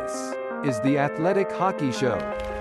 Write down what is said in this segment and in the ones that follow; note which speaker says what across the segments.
Speaker 1: This is the Athletic Hockey Show.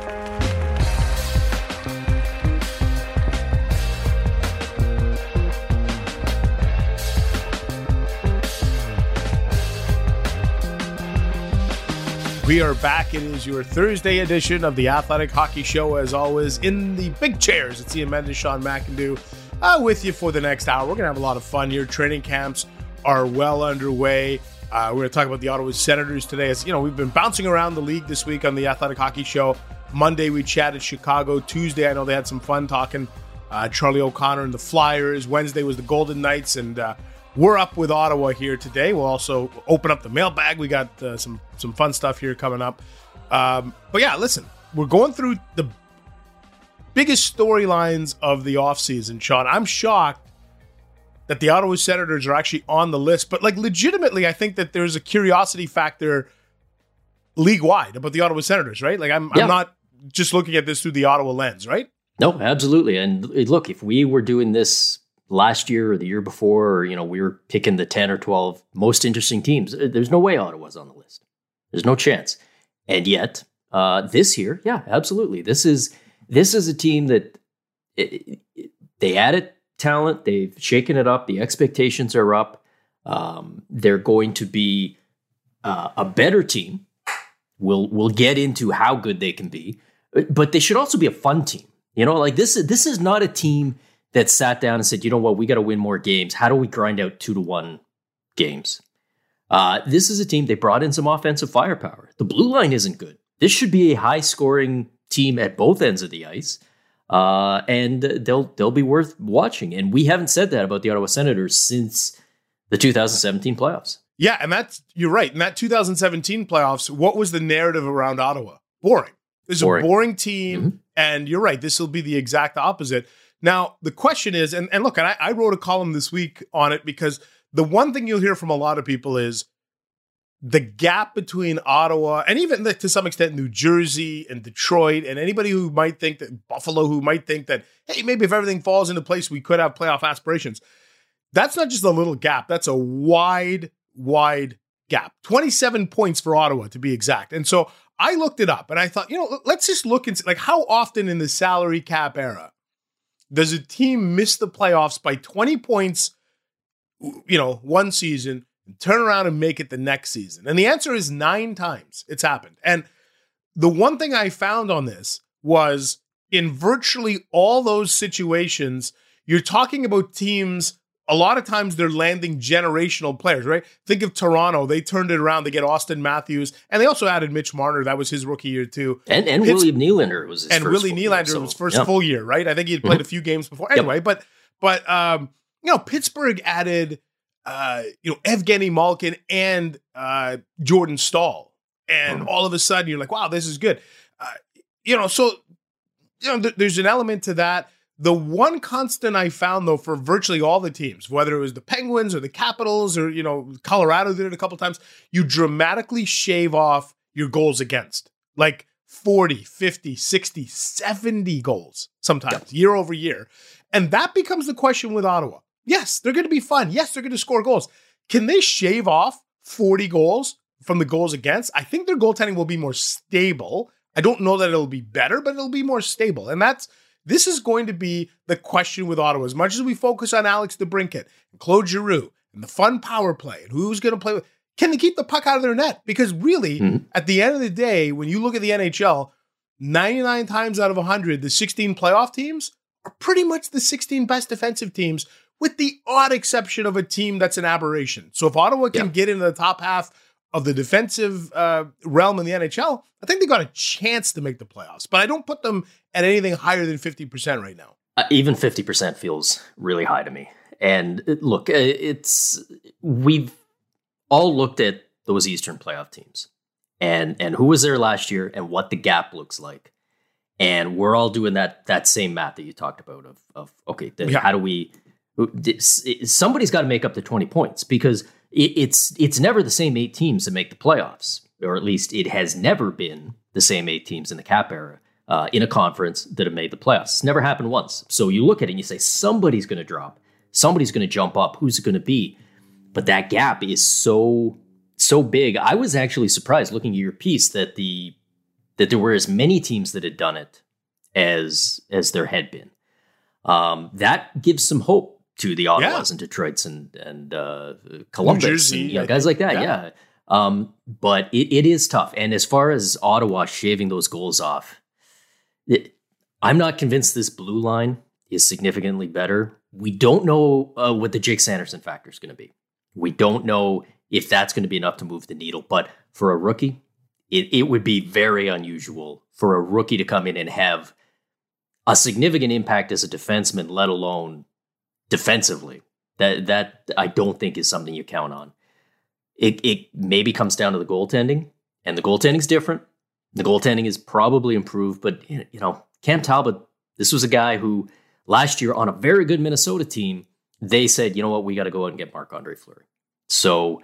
Speaker 2: We are back. It is your Thursday edition of the Athletic Hockey Show. As always, in the big chairs, it's Ian Mendes, Sean McIndoe, with you for the next hour. We're going to have a lot of fun here. Training camps are well underway. We're going to talk about the Ottawa Senators today. As you know, we've been bouncing around the league this week on the Athletic Hockey Show. Monday, we chatted Chicago. Tuesday, I know they had some fun talking Charlie O'Connor and the Flyers. Wednesday was the Golden Knights, and we're up with Ottawa here today. We'll also open up the mailbag. We got some fun stuff here coming up. But yeah, listen, we're going through the biggest storylines of the offseason, Sean. I'm shocked that the Ottawa Senators are actually on the list. But like legitimately, I think that there's a curiosity factor league-wide about the Ottawa Senators, right? Like I'm not just looking at this through the Ottawa lens, right?
Speaker 3: No, absolutely. And look, if we were doing this last year or the year before, or, we were picking the 10 or 12 most interesting teams, there's no way Ottawa's on the list. There's no chance. And yet, this year, yeah, absolutely. This is a team that they added talent. They've shaken it up. The expectations are up. They're going to be a better team. We'll get into how good they can be, but they should also be a fun team. Like this is not a team that sat down and said, you know what, we got to win more games. How do we grind out 2-1 games? This is a team, they brought in some offensive firepower. The blue line isn't good. This should be a high-scoring team at both ends of the ice, and they'll be worth watching. And we haven't said that about the Ottawa Senators since the 2017 playoffs.
Speaker 2: Yeah, and you're right. In that 2017 playoffs, what was the narrative around Ottawa? Boring. This is a boring team, and you're right. This will be the exact opposite. Now, the question is, and look, I wrote a column this week on it because the one thing you'll hear from a lot of people is the gap between Ottawa and even to some extent New Jersey and Detroit and anybody who might think that Buffalo, who might think that, hey, maybe if everything falls into place, we could have playoff aspirations. That's not just a little gap. That's a wide gap. 27 points for Ottawa, to be exact. And so I looked it up and I thought, let's just look and see, like, how often in the salary cap era does a team miss the playoffs by 20 points, one season, and turn around and make it the next season? And the answer is 9 times it's happened. And the one thing I found on this was in virtually all those situations, you're talking about teams, a lot of times they're landing generational players, right? Think of Toronto. They turned it around. They get Auston Matthews, and they also added Mitch Marner. That was his rookie year too.
Speaker 3: And William Nylander was his
Speaker 2: and
Speaker 3: first
Speaker 2: Willie Nylander was first full year, right? I think he had played a few games before. Anyway, but Pittsburgh added Evgeny Malkin and Jordan Staal, and all of a sudden you're like, wow, this is good. There's an element to that. The one constant I found, though, for virtually all the teams, whether it was the Penguins or the Capitals or, Colorado did it a couple times, you dramatically shave off your goals against. Like 40, 50, 60, 70 goals sometimes, year over year. And that becomes the question with Ottawa. Yes, they're going to be fun. Yes, they're going to score goals. Can they shave off 40 goals from the goals against? I think their goaltending will be more stable. I don't know that it'll be better, but it'll be more stable. And this is going to be the question with Ottawa. As much as we focus on Alex DeBrincat and Claude Giroux and the fun power play and who's going to play with, can they keep the puck out of their net? Because really, at the end of the day, when you look at the NHL, 99 times out of 100, the 16 playoff teams are pretty much the 16 best defensive teams, with the odd exception of a team that's an aberration. So if Ottawa can get into the top half of the defensive realm in the NHL, I think they got a chance to make the playoffs. But I don't put them at anything higher than 50% right now.
Speaker 3: Even 50% feels really high to me. And look, we've all looked at those Eastern playoff teams and who was there last year and what the gap looks like. And we're all doing that same math that you talked about of how do we? Somebody's got to make up the 20 points because it's never the same 8 teams that make the playoffs, or at least it has never been the same 8 teams in the cap era in a conference that have made the playoffs. It's never happened once. So you look at it and you say, somebody's going to drop. Somebody's going to jump up. Who's it going to be? But that gap is so so big. I was actually surprised looking at your piece that there were as many teams that had done it as there had been. That gives some hope to the Ottawas and Detroits and Columbus,
Speaker 2: Jersey,
Speaker 3: and guys like that. Yeah. But it is tough. And as far as Ottawa shaving those goals off, I'm not convinced this blue line is significantly better. We don't know what the Jake Sanderson factor is going to be. We don't know if that's going to be enough to move the needle. But for a rookie, it would be very unusual for a rookie to come in and have a significant impact as a defenseman, let alone defensively. That I don't think is something you count on. It maybe comes down to the goaltending, and the goaltending's different. The goaltending is probably improved, but Cam Talbot, this was a guy who last year on a very good Minnesota team, they said, you know what, we got to go out and get Marc-Andre Fleury. So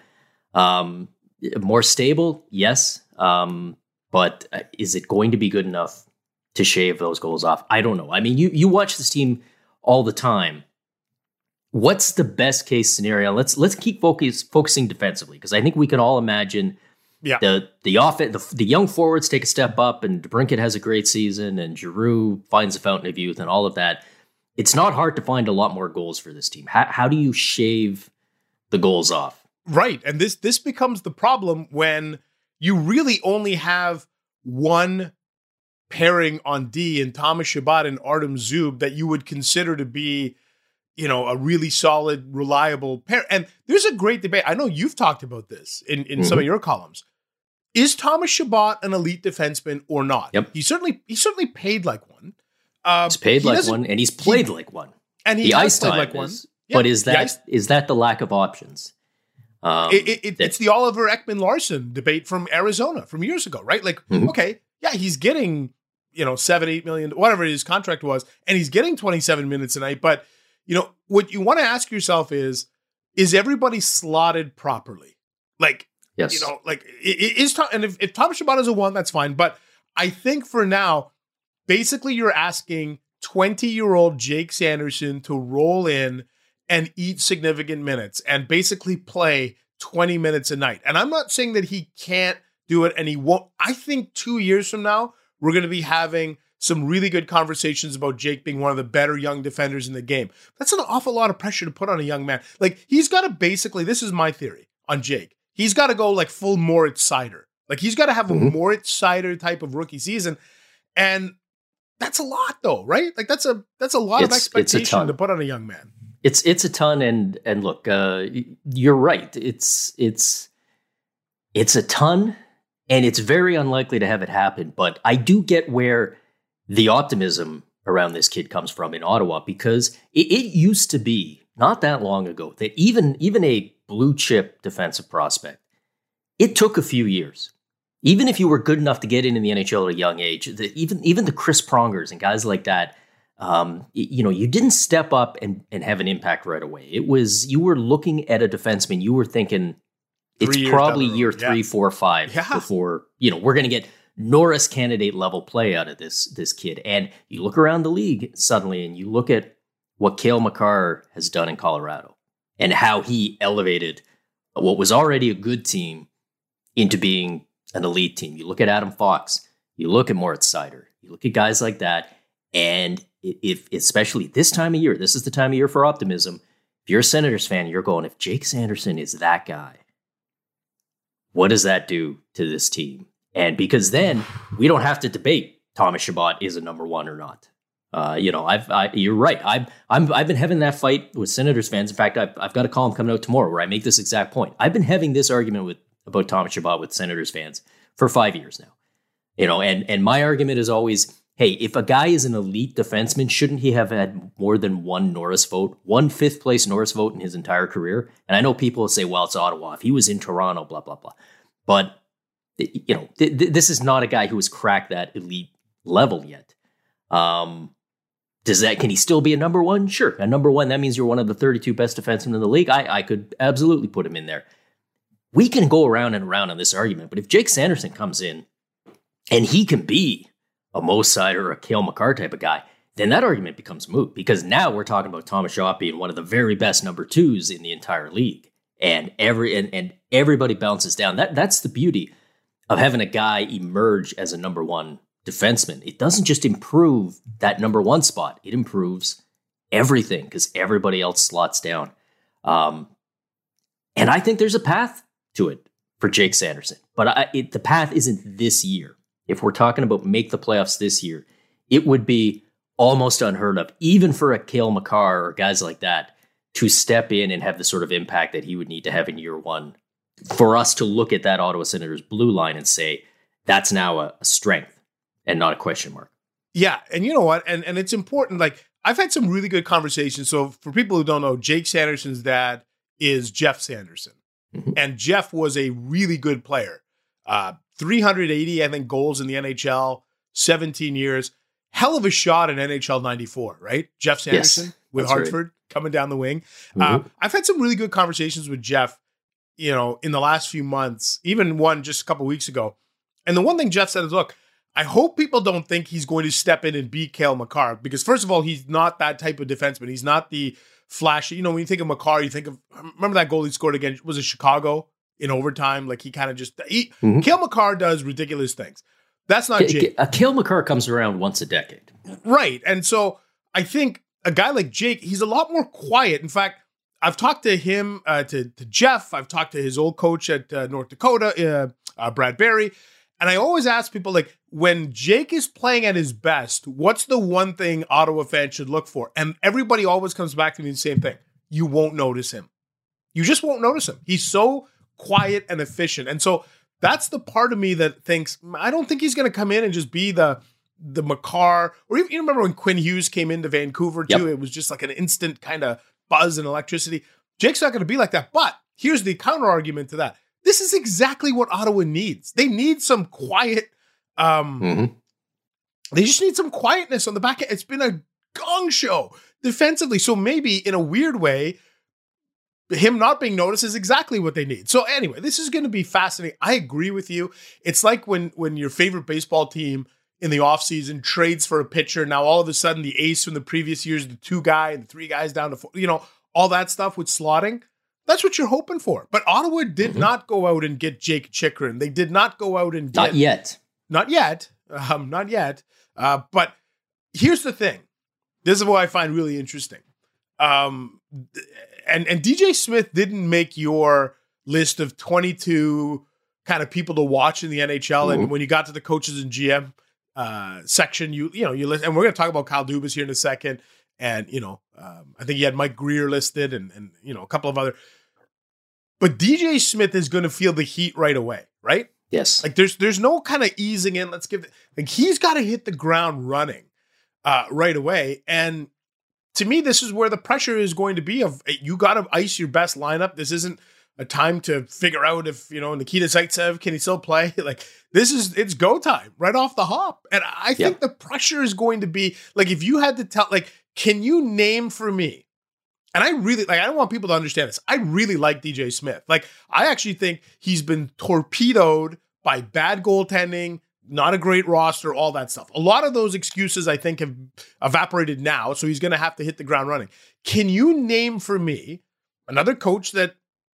Speaker 3: more stable, yes, but is it going to be good enough to shave those goals off? I don't know. I mean, you watch this team all the time. What's the best case scenario? Let's keep focusing defensively, because I think we can all imagine the young forwards take a step up, and DeBrincat has a great season, and Giroux finds a fountain of youth, and all of that. It's not hard to find a lot more goals for this team. How do you shave the goals off?
Speaker 2: Right, and this becomes the problem when you really only have one pairing on D in Thomas Chabot and Artem Zub that you would consider to be, a really solid, reliable pair. And there's a great debate. I know you've talked about this in some of your columns. Is Thomas Chabot an elite defenseman or not?
Speaker 3: Yep.
Speaker 2: He certainly paid like one.
Speaker 3: He's paid like one, and he's played like one.
Speaker 2: And he ice played like one.
Speaker 3: Yeah, but is that the lack of options?
Speaker 2: It's the Oliver Ekman-Larsson debate from Arizona from years ago, right? Like, okay, yeah, he's getting, $7-8 million, whatever his contract was, and he's getting 27 minutes a night. But, what you want to ask yourself is everybody slotted properly? Like,
Speaker 3: yes.
Speaker 2: And if Thomas Chabot is a one, that's fine. But I think for now, basically you're asking 20-year-old Jake Sanderson to roll in and eat significant minutes and basically play 20 minutes a night. And I'm not saying that he can't do it and he won't. I think 2 years from now, we're going to be having some really good conversations about Jake being one of the better young defenders in the game. That's an awful lot of pressure to put on a young man. Like, he's got to basically, this is my theory on Jake, he's got to go like full Moritz Seider. Like, he's got to have a Moritz Seider type of rookie season. And that's a lot though, right? Like, that's a lot of expectation to put on a young man.
Speaker 3: It's a ton, and look, you're right. It's a ton, and it's very unlikely to have it happen. But I do get where the optimism around this kid comes from in Ottawa, because it used to be not that long ago that even a blue chip defensive prospect, it took a few years. Even if you were good enough to get in the NHL at a young age, even the Chris Prongers and guys like that. You didn't step up and have an impact right away. It was, you were looking at a defenseman, you were thinking it's probably year 3, 4, 5 before, we're going to get Norris candidate level play out of this kid. And you look around the league suddenly and you look at what Cale Makar has done in Colorado and how he elevated what was already a good team into being an elite team. You look at Adam Fox, you look at Moritz Seider, you look at guys like that. And if especially this time of year, this is the time of year for optimism. If you're a Senators fan, you're going, if Jake Sanderson is that guy, what does that do to this team? And because then we don't have to debate Thomas Chabot is a number one or not. You're right. I've been having that fight with Senators fans. In fact, I've got a column coming out tomorrow where I make this exact point. I've been having this argument about Thomas Chabot with Senators fans for 5 years now. And my argument is always, hey, if a guy is an elite defenseman, shouldn't he have had more than one Norris vote, one fifth place Norris vote in his entire career? And I know people will say, well, it's Ottawa. If he was in Toronto, blah, blah, blah. But, this is not a guy who has cracked that elite level yet. Can he still be a number one? Sure. A number one, that means you're one of the 32 best defensemen in the league. I could absolutely put him in there. We can go around and around on this argument, but if Jake Sanderson comes in and he can be a Mo Seider or a Cale Makar type of guy, then that argument becomes moot, because now we're talking about Thomas Chabot being one of the very best number twos in the entire league. and everybody bounces down. That's the beauty of having a guy emerge as a number one defenseman. It doesn't just improve that number one spot; it improves everything because everybody else slots down. And I think there's a path to it for Jake Sanderson, but the path isn't this year. If we're talking about make the playoffs this year, it would be almost unheard of, even for a Cale Makar or guys like that, to step in and have the sort of impact that he would need to have in year one for us to look at that Ottawa Senators blue line and say, that's now a strength and not a question mark.
Speaker 2: Yeah. And you know what? And it's important. Like, I've had some really good conversations. So for people who don't know, Jake Sanderson's dad is Jeff Sanderson. Mm-hmm. And Jeff was a really good player. 380, I think, goals in the NHL, 17 years. Hell of a shot in NHL 94, right? Jeff Sanderson with Hartford coming down the wing. Mm-hmm. I've had some really good conversations with Jeff, in the last few months, even one just a couple of weeks ago. And the one thing Jeff said is, look, I hope people don't think he's going to step in and beat Cale Makar, because first of all, he's not that type of defenseman. He's not the flashy, when you think of Makar, you think of, remember that goal he scored against, was it Chicago in overtime? Like he kind of just, Cale Makar does ridiculous things. That's not Jake.
Speaker 3: Cale Makar comes around once a decade.
Speaker 2: Right. And so I think a guy like Jake, he's a lot more quiet. In fact, I've talked to him, to Jeff. I've talked to his old coach at North Dakota, Brad Berry. And I always ask people, like, when Jake is playing at his best, what's the one thing Ottawa fans should look for? And everybody always comes back to me the same thing. You won't notice him. You just won't notice him. He's so quiet and efficient. And so that's the part of me that thinks, I don't think he's going to come in and just be the Makar, or even, you remember when Quinn Hughes came into Vancouver too, It was just like an instant kind of buzz and electricity. Jake's not going to be like that. But here's the counter argument to that. This is exactly what Ottawa needs. They need some quiet, they just need some quietness on the back end. It's been a gong show defensively. So maybe in a weird way, him not being noticed is exactly what they need. So anyway, this is going to be fascinating. I agree with you. It's like when your favorite baseball team in the offseason trades for a pitcher. Now, all of a sudden, the ace from the previous years, the 2 guy, the 3 guys down to 4, all that stuff with slotting. That's what you're hoping for. But Ottawa did not go out and get Jake Chychrun. They did not go out and get... Not yet. But here's the thing. This is what I find really interesting. And DJ Smith didn't make your list of 22 kind of people to watch in the NHL. And when you got to the coaches and GM section, you list, and we're going to talk about Kyle Dubas here in a second. And, I think you had Mike Greer listed and a couple of other. But DJ Smith is going to feel the heat right away, right?
Speaker 3: Yes.
Speaker 2: Like there's no kind of easing in. He's got to hit the ground running right away. And to me, this is where the pressure is going to be of you got to ice your best lineup. This isn't a time to figure out if, Nikita Zaitsev, can he still play? Like it's go time right off the hop. And I think the pressure is going to be like, if you had to tell, like, can you name for me? And I really I don't want people to understand this. I really like DJ Smith. Like, I actually think he's been torpedoed by bad goaltending, not a great roster, all that stuff. A lot of those excuses, I think, have evaporated now. So he's going to have to hit the ground running. Can you name for me another coach that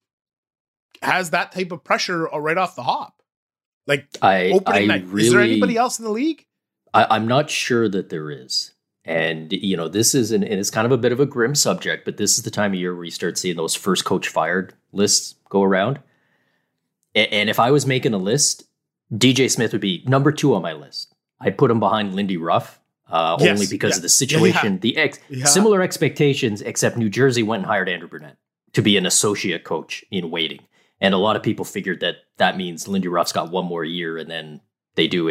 Speaker 2: has that type of pressure right off the hop? Like opening night. Is there anybody else in the league?
Speaker 3: I'm not sure that there is. And, this is, and it's kind of a bit of a grim subject, but this is the time of year where you start seeing those first coach fired lists go around. And if I was making a list, DJ Smith would be number 2 on my list. I'd put him behind Lindy Ruff, only because of the situation, similar expectations, except New Jersey went and hired Andrew Burnett to be an associate coach in waiting. And a lot of people figured that means Lindy Ruff's got one more year and then they do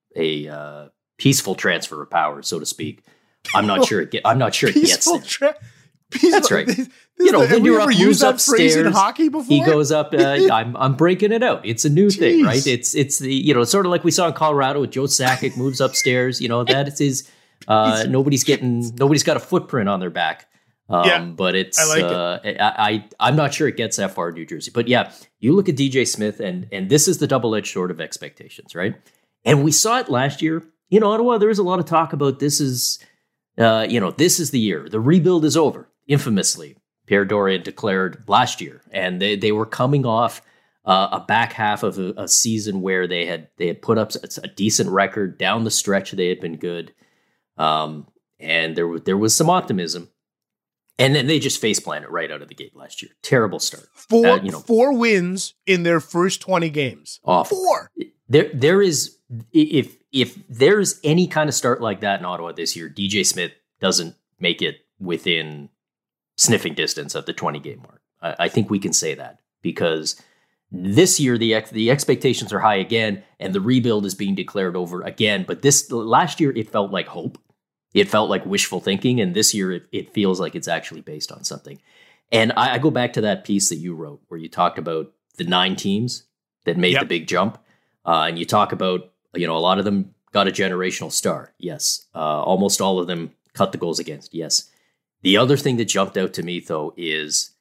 Speaker 3: a peaceful transfer of power, so to speak. I'm not sure it gets there. That's right. Lindy Ruff moves upstairs in hockey before. He goes up. I'm breaking it out. It's a new thing, right? It's the sort of like we saw in Colorado with Joe Sakic moves upstairs. That is his. Nobody's got a footprint on their back. But it's. I like it. I'm not sure it gets that far in New Jersey, but yeah, you look at DJ Smith, and this is the double-edged sword of expectations, right? And we saw it last year in Ottawa. There was a lot of talk about this is the year. The rebuild is over. Infamously, Pierre Dorion declared last year, and they were coming off a back half of a season where they had put up a decent record down the stretch. They had been good, and there was some optimism, and then they just face planted right out of the gate last year. Terrible start.
Speaker 2: Four wins in their first 20 games.
Speaker 3: Awful.
Speaker 2: 4.
Speaker 3: There is if there's any kind of start like that in Ottawa this year, DJ Smith doesn't make it within sniffing distance of the 20-game mark. I think we can say that because this year the expectations are high again, and the rebuild is being declared over again. But last year it felt like hope, it felt like wishful thinking, and this year it feels like it's actually based on something. And I go back to that piece that you wrote where you talked about the 9 teams that made the big jump, and you talk about a lot of them got a generational star. Yes, almost all of them cut the goals against. Yes. The other thing that jumped out to me, though, is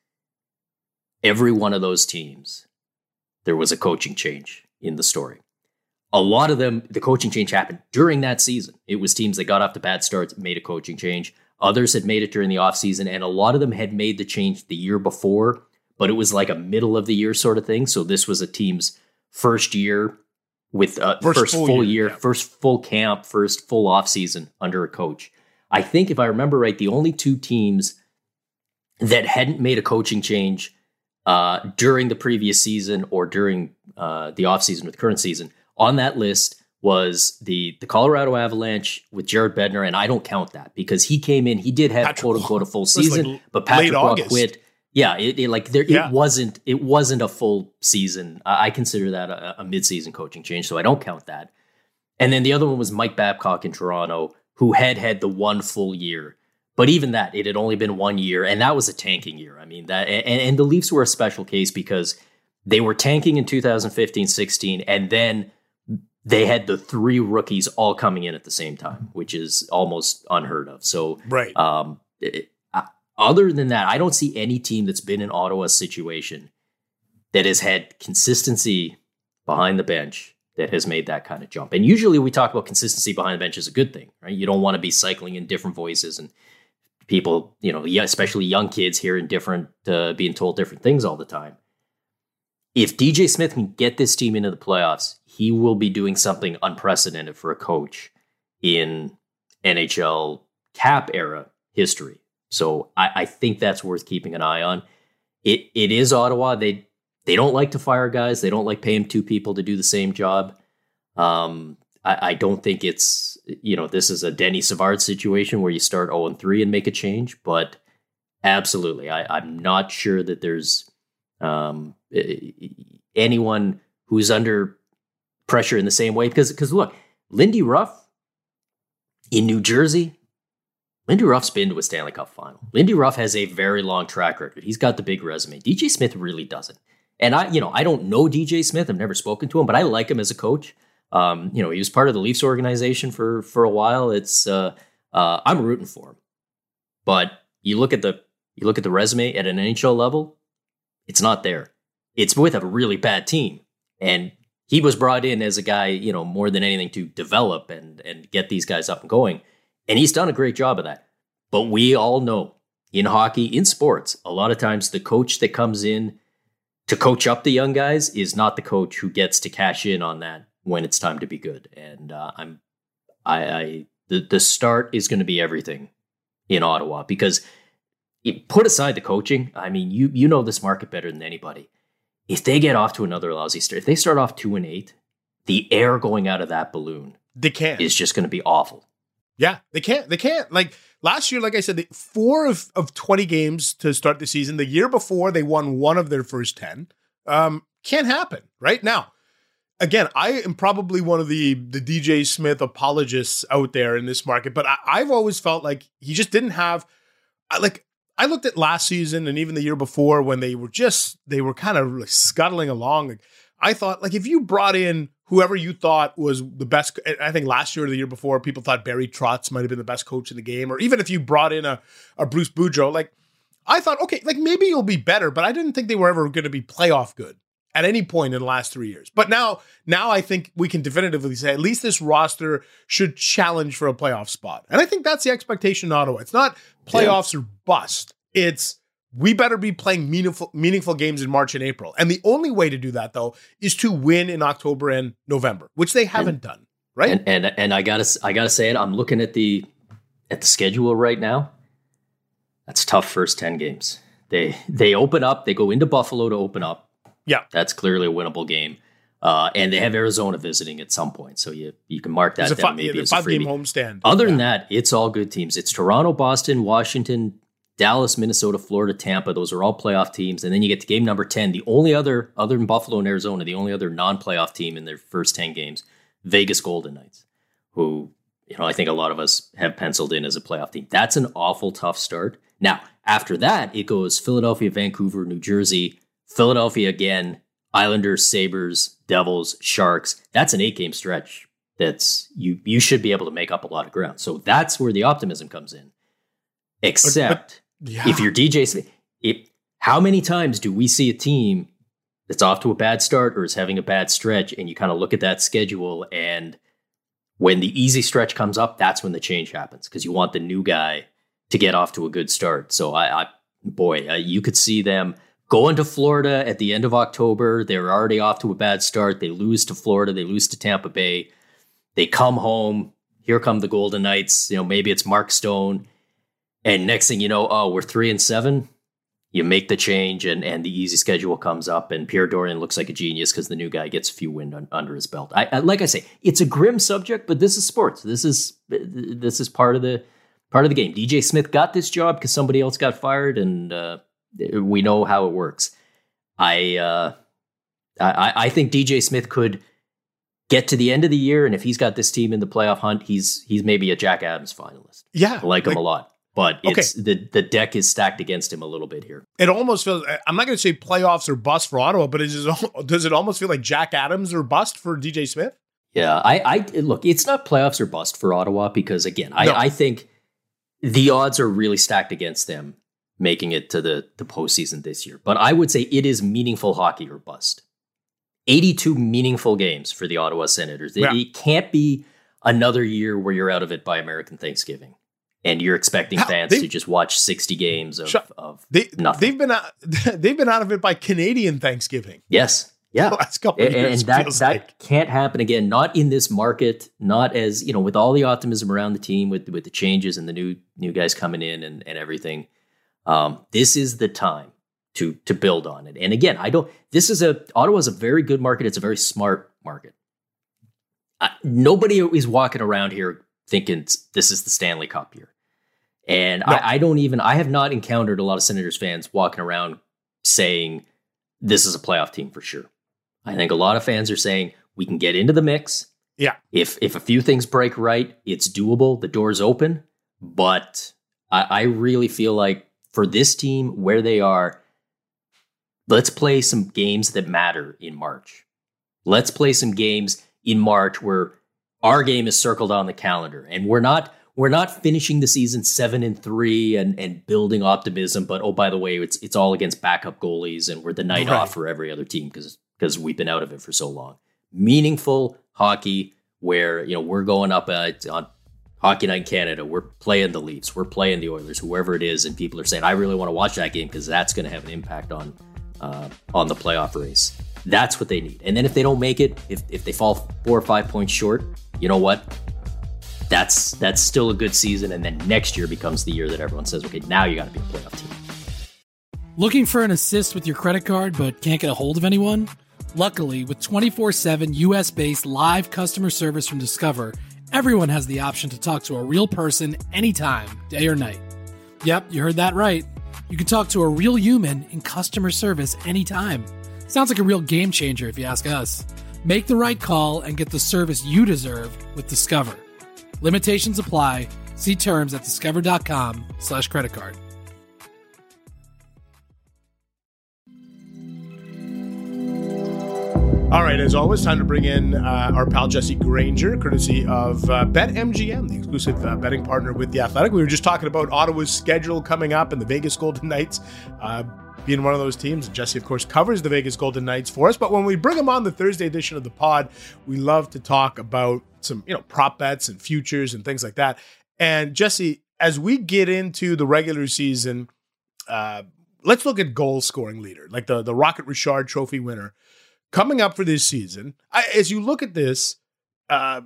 Speaker 3: every one of those teams, there was a coaching change in the story. A lot of them, the coaching change happened during that season. It was teams that got off to bad starts, made a coaching change. Others had made it during the offseason, and a lot of them had made the change the year before, but it was like a middle of the year sort of thing. So this was a team's first year with first full year, first full camp, first full offseason under a coach. I think if I remember right, the only 2 teams that hadn't made a coaching change during the previous season or during the offseason with current season on that list was the Colorado Avalanche with Jared Bednar, and I don't count that because he came in, he did have quote unquote a full season, but Patrick Roy quit. Yeah, it wasn't a full season. I consider that a midseason coaching change, so I don't count that. And then the other one was Mike Babcock in Toronto, who had the one full year. But even that, it had only been 1 year, and that was a tanking year. I mean, that and the Leafs were a special case because they were tanking in 2015-16, and then they had the 3 rookies all coming in at the same time, which is almost unheard of. So,
Speaker 2: right.
Speaker 3: Other than that, I don't see any team that's been in Ottawa's situation that has had consistency behind the bench that has made that kind of jump. And usually we talk about consistency behind the bench as a good thing, right? You don't want to be cycling in different voices and people, especially young kids hearing different, being told different things all the time. If DJ Smith can get this team into the playoffs, he will be doing something unprecedented for a coach in NHL cap era history. So I think that's worth keeping an eye on. It is Ottawa. They don't like to fire guys. They don't like paying 2 people to do the same job. I don't think it's, this is a Denny Savard situation where you start 0-3 and make a change, but absolutely. I'm not sure that there's anyone who's under pressure in the same way. Because look, Lindy Ruff in New Jersey, Lindy Ruff's been to a Stanley Cup final. Lindy Ruff has a very long track record. He's got the big resume. DJ Smith really doesn't. And I don't know DJ Smith. I've never spoken to him, but I like him as a coach. He was part of the Leafs organization for a while. It's I'm rooting for him. But you look at the resume at an NHL level, it's not there. It's with a really bad team. And he was brought in as a guy, more than anything to develop and get these guys up and going. And he's done a great job of that. But we all know in hockey, in sports, a lot of times the coach that comes in to coach up the young guys is not the coach who gets to cash in on that when it's time to be good. And the start is going to be everything in Ottawa because put aside the coaching. I mean, you know this market better than anybody. If they get off to another lousy start, if they start off 2-8, the air going out of that balloon is just going to be awful.
Speaker 2: Yeah, they can't. Like last year, like I said, 4 of 20 games to start the season. The year before, they won 1 of their first 10. Can't happen right now. Again, I am probably one of the DJ Smith apologists out there in this market, but I've always felt like he just didn't have, I looked at last season and even the year before when they were kind of like scuttling along. I thought, if you brought in whoever you thought was the best, I think last year or the year before, people thought Barry Trotz might have been the best coach in the game, or even if you brought in a Bruce Boudreau, I thought, okay, maybe you'll be better, but I didn't think they were ever going to be playoff good at any point in the last 3 years. But now I think we can definitively say at least this roster should challenge for a playoff spot. And I think that's the expectation in Ottawa. It's not playoffs or bust. It's we better be playing meaningful games in March and April. And the only way to do that, though, is to win in October and November, which they haven't done, right?
Speaker 3: And I gotta say it. I'm looking at the schedule right now. That's tough. First 10 games. They open up. They go into Buffalo to open up.
Speaker 2: Yeah,
Speaker 3: that's clearly a winnable game. And they have Arizona visiting at some point, so you can mark that down. Maybe as a 5-game
Speaker 2: homestand.
Speaker 3: Other than that, it's all good teams. It's Toronto, Boston, Washington, Dallas, Minnesota, Florida, Tampa. Those are all playoff teams. And then you get to game number 10. The only other than Buffalo and Arizona, the only other non-playoff team in their first 10 games, Vegas Golden Knights, who, I think a lot of us have penciled in as a playoff team. That's an awful tough start. Now, after that, it goes Philadelphia, Vancouver, New Jersey, Philadelphia again, Islanders, Sabres, Devils, Sharks. That's an 8-game stretch. That's you should be able to make up a lot of ground. So that's where the optimism comes in. Except if you're DJ Smith, how many times do we see a team that's off to a bad start or is having a bad stretch, and you kind of look at that schedule, and when the easy stretch comes up, that's when the change happens, because you want the new guy to get off to a good start. So you could see them going to Florida at the end of October. They're already off to a bad start. They lose to Florida. They lose to Tampa Bay. They come home. Here come the Golden Knights. Maybe it's Mark Stone. And next thing you know, we're 3-7. You make the change, and the easy schedule comes up, and Pierre Dorion looks like a genius because the new guy gets a few wins under his belt. I like I say, it's a grim subject, but this is sports. This is part of the game. DJ Smith got this job because somebody else got fired, and we know how it works. I think DJ Smith could get to the end of the year, and if he's got this team in the playoff hunt, he's maybe a Jack Adams finalist.
Speaker 2: Yeah,
Speaker 3: I like him a lot. But it's the deck is stacked against him a little bit here.
Speaker 2: It almost feels, I'm not going to say playoffs or bust for Ottawa, but does it almost feel like Jack Adams or bust for DJ Smith?
Speaker 3: Yeah, I look, it's not playoffs or bust for Ottawa because, again, I think the odds are really stacked against them making it to the postseason this year. But I would say it is meaningful hockey or bust. 82 meaningful games for the Ottawa Senators. It can't be another year where you're out of it by American Thanksgiving. And you're expecting fans to just watch 60 games of nothing.
Speaker 2: They've been out of it by Canadian Thanksgiving.
Speaker 3: Yes. Yeah.
Speaker 2: The last couple of years.
Speaker 3: And that can't happen again. Not in this market, not as, with all the optimism around the team, with the changes and the new guys coming in and everything. This is the time to build on it. And again, Ottawa's a very good market. It's a very smart market. Nobody is walking around here thinking this is the Stanley Cup year. And no. I have not encountered a lot of Senators fans walking around saying this is a playoff team for sure. I think a lot of fans are saying we can get into the mix.
Speaker 2: Yeah.
Speaker 3: If a few things break right, it's doable. The door's open. But I really feel like for this team, where they are, let's play some games that matter in March. Let's play some games in March where our game is circled on the calendar, and we're not finishing the season 7-3 and building optimism. But by the way, it's all against backup goalies, and we're the night off for every other team because we've been out of it for so long. Meaningful hockey where we're going up on Hockey Night in Canada. We're playing the Leafs, we're playing the Oilers, whoever it is, and people are saying, I really want to watch that game because that's going to have an impact on the playoff race. That's what they need. And then if they don't make it, if they fall 4 or 5 points short, you know what? That's still a good season. And then next year becomes the year that everyone says, okay, now you got to be a playoff team.
Speaker 4: Looking for an assist with your credit card but can't get a hold of anyone? Luckily, with 24/7 US-based live customer service from Discover, everyone has the option to talk to a real person anytime, day or night. Yep, you heard that right. You can talk to a real human in customer service anytime. Sounds like a real game changer if you ask us. Make the right call and get the service you deserve with Discover. Limitations apply. See terms at discover.com/creditcard.
Speaker 2: All right, as always, time to bring in our pal Jesse Granger, courtesy of BetMGM, the exclusive betting partner with The Athletic. We were just talking about Ottawa's schedule coming up and the Vegas Golden Knights being one of those teams. And Jesse, of course, covers the Vegas Golden Knights for us. But when we bring him on the Thursday edition of the pod, we love to talk about some, prop bets and futures and things like that. And Jesse, as we get into the regular season, let's look at goal scoring leader, like the Rocket Richard Trophy winner coming up for this season. As you look at this, not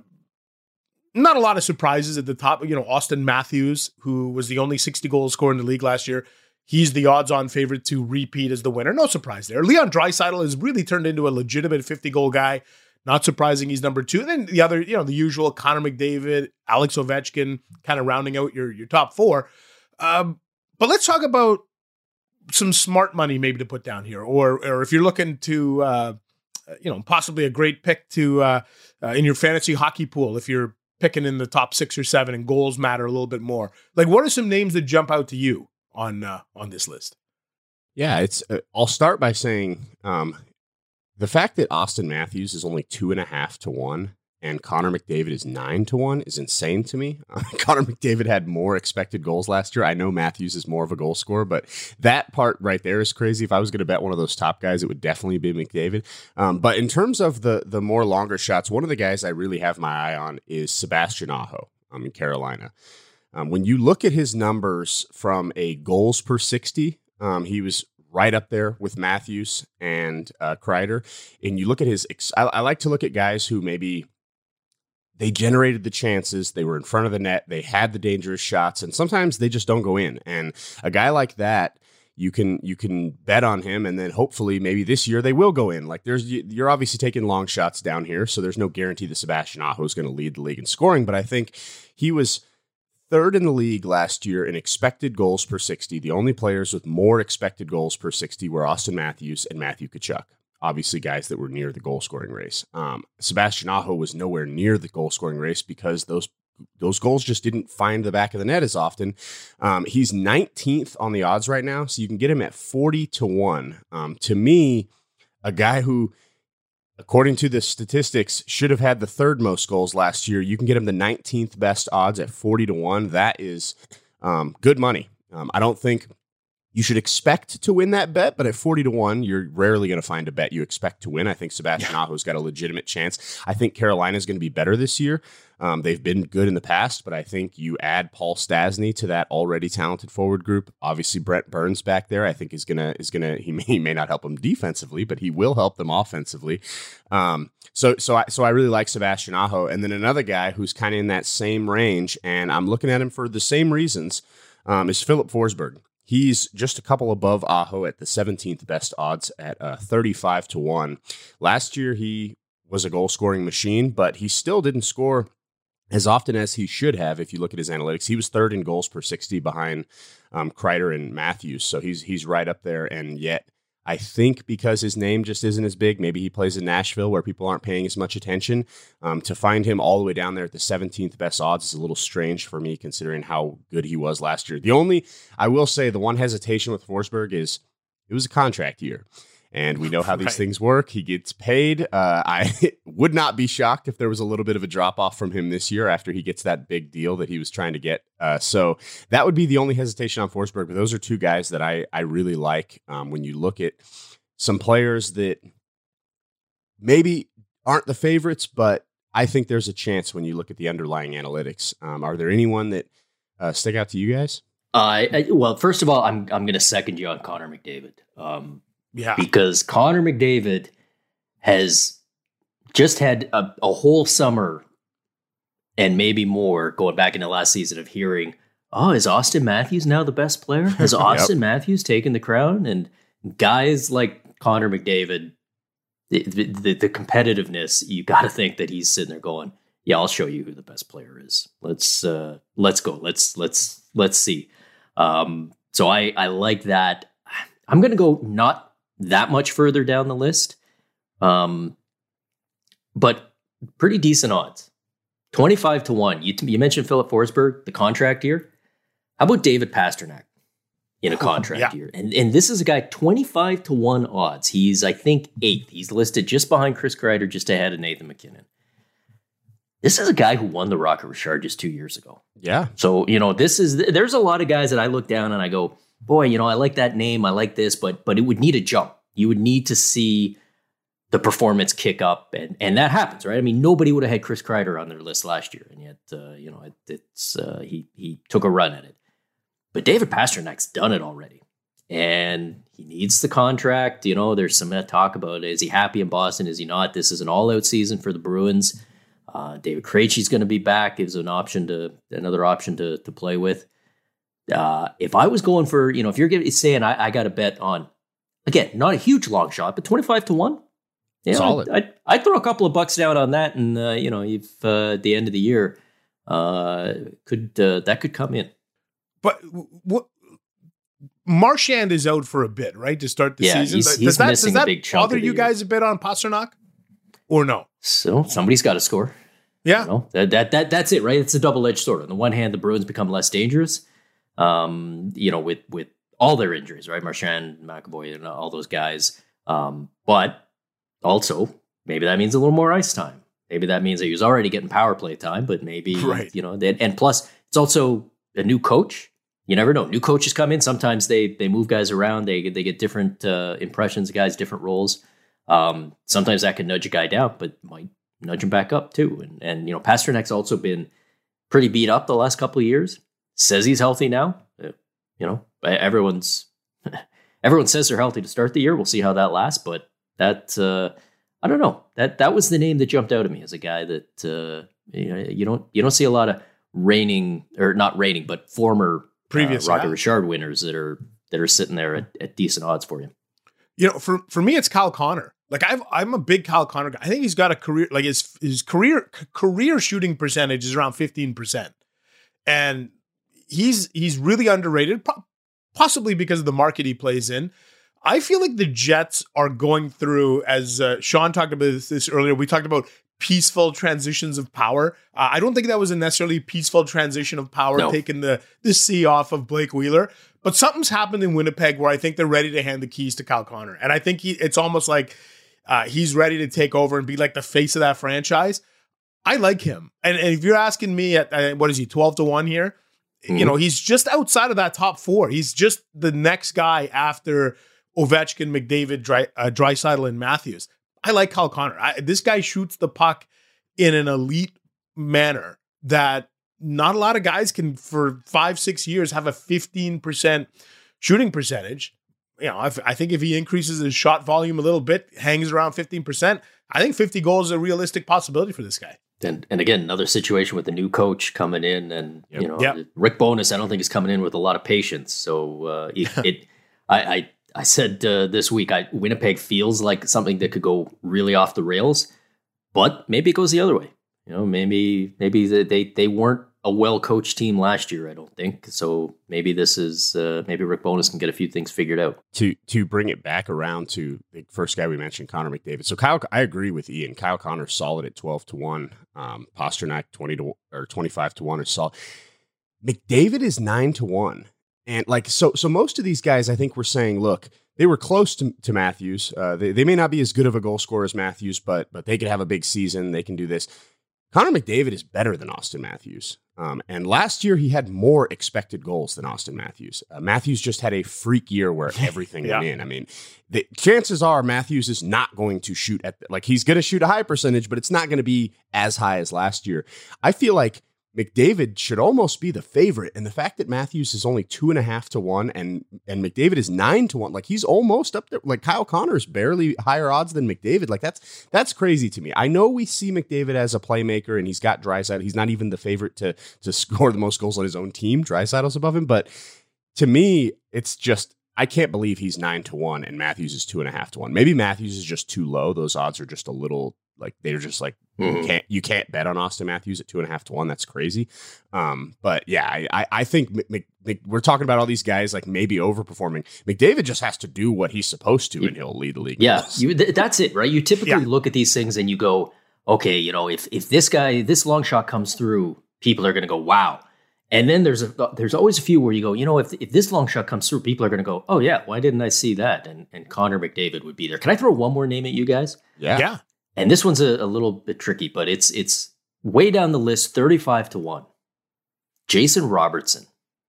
Speaker 2: a lot of surprises at the top. Auston Matthews, who was the only 60 goal scorer in the league last year, he's the odds-on favorite to repeat as the winner. No surprise there. Leon Draisaitl has really turned into a legitimate 50-goal guy. Not surprising he's number 2. And then the other, the usual Connor McDavid, Alex Ovechkin, kind of rounding out your top 4. But let's talk about some smart money maybe to put down here, or if you're looking to, possibly a great pick to in your fantasy hockey pool if you're picking in the top 6 or 7 and goals matter a little bit more. Like, what are some names that jump out to you on this list?
Speaker 5: Yeah, it's. I'll start by saying the fact that Auston Matthews is only 2.5 to 1 and Connor McDavid is 9 to 1 is insane to me. Connor McDavid had more expected goals last year. I know Matthews is more of a goal scorer, but that part right there is crazy. If I was going to bet one of those top guys, it would definitely be McDavid. But in terms of the more longer shots, one of the guys I really have my eye on is Sebastian Aho in Carolina. When you look at his numbers from a goals per 60, he was right up there with Matthews and Kreider. And you look at his, I like to look at guys who maybe they generated the chances, they were in front of the net, they had the dangerous shots, and sometimes they just don't go in. And a guy like that, you can bet on him, and then hopefully maybe this year they will go in. Like you're obviously taking long shots down here, so there's no guarantee that Sebastian Aho is going to lead the league in scoring, but I think he was 3rd in the league last year in expected goals per 60. The only players with more expected goals per 60 were Auston Matthews and Matthew Tkachuk. Obviously, guys that were near the goal-scoring race. Sebastian Aho was nowhere near the goal-scoring race because those goals just didn't find the back of the net as often. He's 19th on the odds right now, so you can get him at 40 to 1. To me, a guy who, according to the statistics, should have had the 3rd most goals last year. You can get him the 19th best odds at 40 to 1. That is good money. I don't think you should expect to win that bet, but at 40 to 1, you're rarely going to find a bet you expect to win. I think Sebastian Aho's got a legitimate chance. I think Carolina's going to be better this year. They've been good in the past, but I think you add Paul Stastny to that already talented forward group. Obviously, Brent Burns back there, I think is gonna. He may not help them defensively, but he will help them offensively. So I really like Sebastian Aho, and then another guy who's kind of in that same range, and I'm looking at him for the same reasons, is Philip Forsberg. He's just a couple above Aho at the 17th best odds at 35 to 1. Last year, he was a goal-scoring machine, but he still didn't score as often as he should have. If you look at his analytics, he was 3rd in goals per 60 behind Kreider and Matthews. So he's right up there. And yet, I think because his name just isn't as big, maybe he plays in Nashville where people aren't paying as much attention. To find him all the way down there at the 17th best odds is a little strange for me, considering how good he was last year. I will say the one hesitation with Forsberg is it was a contract year. And we know how these things work. He gets paid. I would not be shocked if there was a little bit of a drop-off from him this year after he gets that big deal that he was trying to get. So that would be the only hesitation on Forsberg. But those are 2 guys that I really like. When you look at some players that maybe aren't the favorites, but I think there's a chance when you look at the underlying analytics. Are there anyone that stick out to you guys?
Speaker 3: Well, first of all, I'm going to second you on Connor McDavid.
Speaker 2: Yeah,
Speaker 3: because Connor McDavid has just had a whole summer and maybe more going back into last season of hearing, is Auston Matthews now the best player? Has Auston Matthews taken the crown? And guys like Connor McDavid, the competitiveness, you got to think that he's sitting there going, yeah, I'll show you who the best player is. Let's go. Let's see. So I like that. I'm going to go not that much further down the list, but pretty decent odds. 25 to 1. You mentioned Philip Forsberg, the contract year. How about David Pastrnak in a contract year? And this is a guy, 25 to 1 odds. He's, I think, 8th. He's listed just behind Chris Kreider, just ahead of Nathan McKinnon. This is a guy who won the Rocket Richard just 2 years ago.
Speaker 5: Yeah.
Speaker 3: So, there's a lot of guys that I look down and I go, boy, I like that name. I like this, but it would need a jump. You would need to see the performance kick up, and that happens, right? I mean, nobody would have had Chris Kreider on their list last year, and yet, he took a run at it. But David Pasternak's done it already, and he needs the contract. You know, there's some talk about, is he happy in Boston? Is he not? This is an all-out season for the Bruins. David Krejci's going to be back. Gives another option to play with. If I was going for, if you're saying I got to bet on, again, not a huge long shot, but 25-1. Yeah,
Speaker 5: solid.
Speaker 3: I'd throw a couple of bucks down on that, and if at the end of the year, that could come in.
Speaker 2: But what? Marchand is out for a bit, right, to start the season.
Speaker 3: Does that
Speaker 2: bother you guys a bit on Pastrnak, or no?
Speaker 3: So somebody's got to score.
Speaker 2: Yeah,
Speaker 3: that's it, right? It's a double-edged sword. On the one hand, the Bruins become less dangerous, with all their injuries, right? Marchand, McAvoy, and all those guys. But also, maybe that means a little more ice time. Maybe that means that he was already getting power play time, but maybe, and plus, it's also a new coach. You never know. New coaches come in. Sometimes they move guys around. They get different impressions of guys, different roles. Sometimes that can nudge a guy down, but might nudge him back up too. And Pasternak's also been pretty beat up the last couple of years. Says he's healthy now. Everyone says they're healthy to start the year. We'll see how that lasts, but that I don't know. That was the name that jumped out at me as a guy that you don't see a lot of former
Speaker 2: previous
Speaker 3: Roger Richard winners that are sitting there at decent odds for you.
Speaker 2: For me, it's Kyle Connor. Like I'm a big Kyle Connor guy. I think he's got a career, like his career shooting percentage is around 15%, and he's really underrated, possibly because of the market he plays in. I feel like the Jets are going through, as Sean talked about this earlier, we talked about peaceful transitions of power. I don't think that was a necessarily peaceful transition of power, taking the C off of Blake Wheeler. But something's happened in Winnipeg where I think they're ready to hand the keys to Kyle Connor. And I think it's almost like he's ready to take over and be like the face of that franchise. I like him. And if you're asking me at what is he, 12-1 here? Mm-hmm. He's just outside of that top four. He's just the next guy after Ovechkin, McDavid, Draisaitl, and Matthews. I like Kyle Connor. This guy shoots the puck in an elite manner that not a lot of guys can, for 5-6 years, have a 15% shooting percentage. I think if he increases his shot volume a little bit, hangs around 15%, I think 50 goals is a realistic possibility for this guy.
Speaker 3: And again, another situation with the new coach coming in, and Rick Bowness, I don't think is coming in with a lot of patience. So I said this week, Winnipeg feels like something that could go really off the rails, but maybe it goes the other way. Maybe they weren't a well-coached team last year, I don't think. So maybe this is maybe Rick Bowness can get a few things figured out.
Speaker 5: To bring it back around to the first guy we mentioned, Connor McDavid. So I agree with Ian. Kyle Connor's solid at 12-1. Pastrnak 25-1 is solid. McDavid is 9-1. And so most of these guys, I think we're saying, look, they were close to Matthews. They may not be as good of a goal scorer as Matthews, but they could have a big season. They can do this. Connor McDavid is better than Austin Matthews. And last year he had more expected goals than Austin Matthews. Matthews just had a freak year where everything went in. I mean, the chances are Matthews is not going to shoot he's going to shoot a high percentage, but it's not going to be as high as last year. I feel like McDavid should almost be the favorite. And the fact that Matthews is only 2.5-1 and McDavid is 9-1, he's almost up there. Kyle Connor is barely higher odds than McDavid. That's crazy to me. I know we see McDavid as a playmaker and he's got Draisaitl. He's not even the favorite to score the most goals on his own team. Draisaitl's above him. But to me, it's just, I can't believe he's 9-1 and Matthews is 2.5-1. Maybe Matthews is just too low. Those odds are just a little, they're just you can't bet on Austin Matthews at 2.5-1. That's crazy. But yeah, I think we're talking about all these guys maybe overperforming. McDavid just has to do what he's supposed to, and he'll lead the league.
Speaker 3: Yeah, that's it, right? You typically look at these things and you go, okay, if this long shot comes through, people are going to go, wow. And then there's always a few where you go, if this long shot comes through, people are going to go, oh yeah, why didn't I see that? And Connor McDavid would be there. Can I throw one more name at you guys?
Speaker 2: Yeah.
Speaker 3: And this one's a little bit tricky, but it's way down the list, 35-1. Jason Robertson,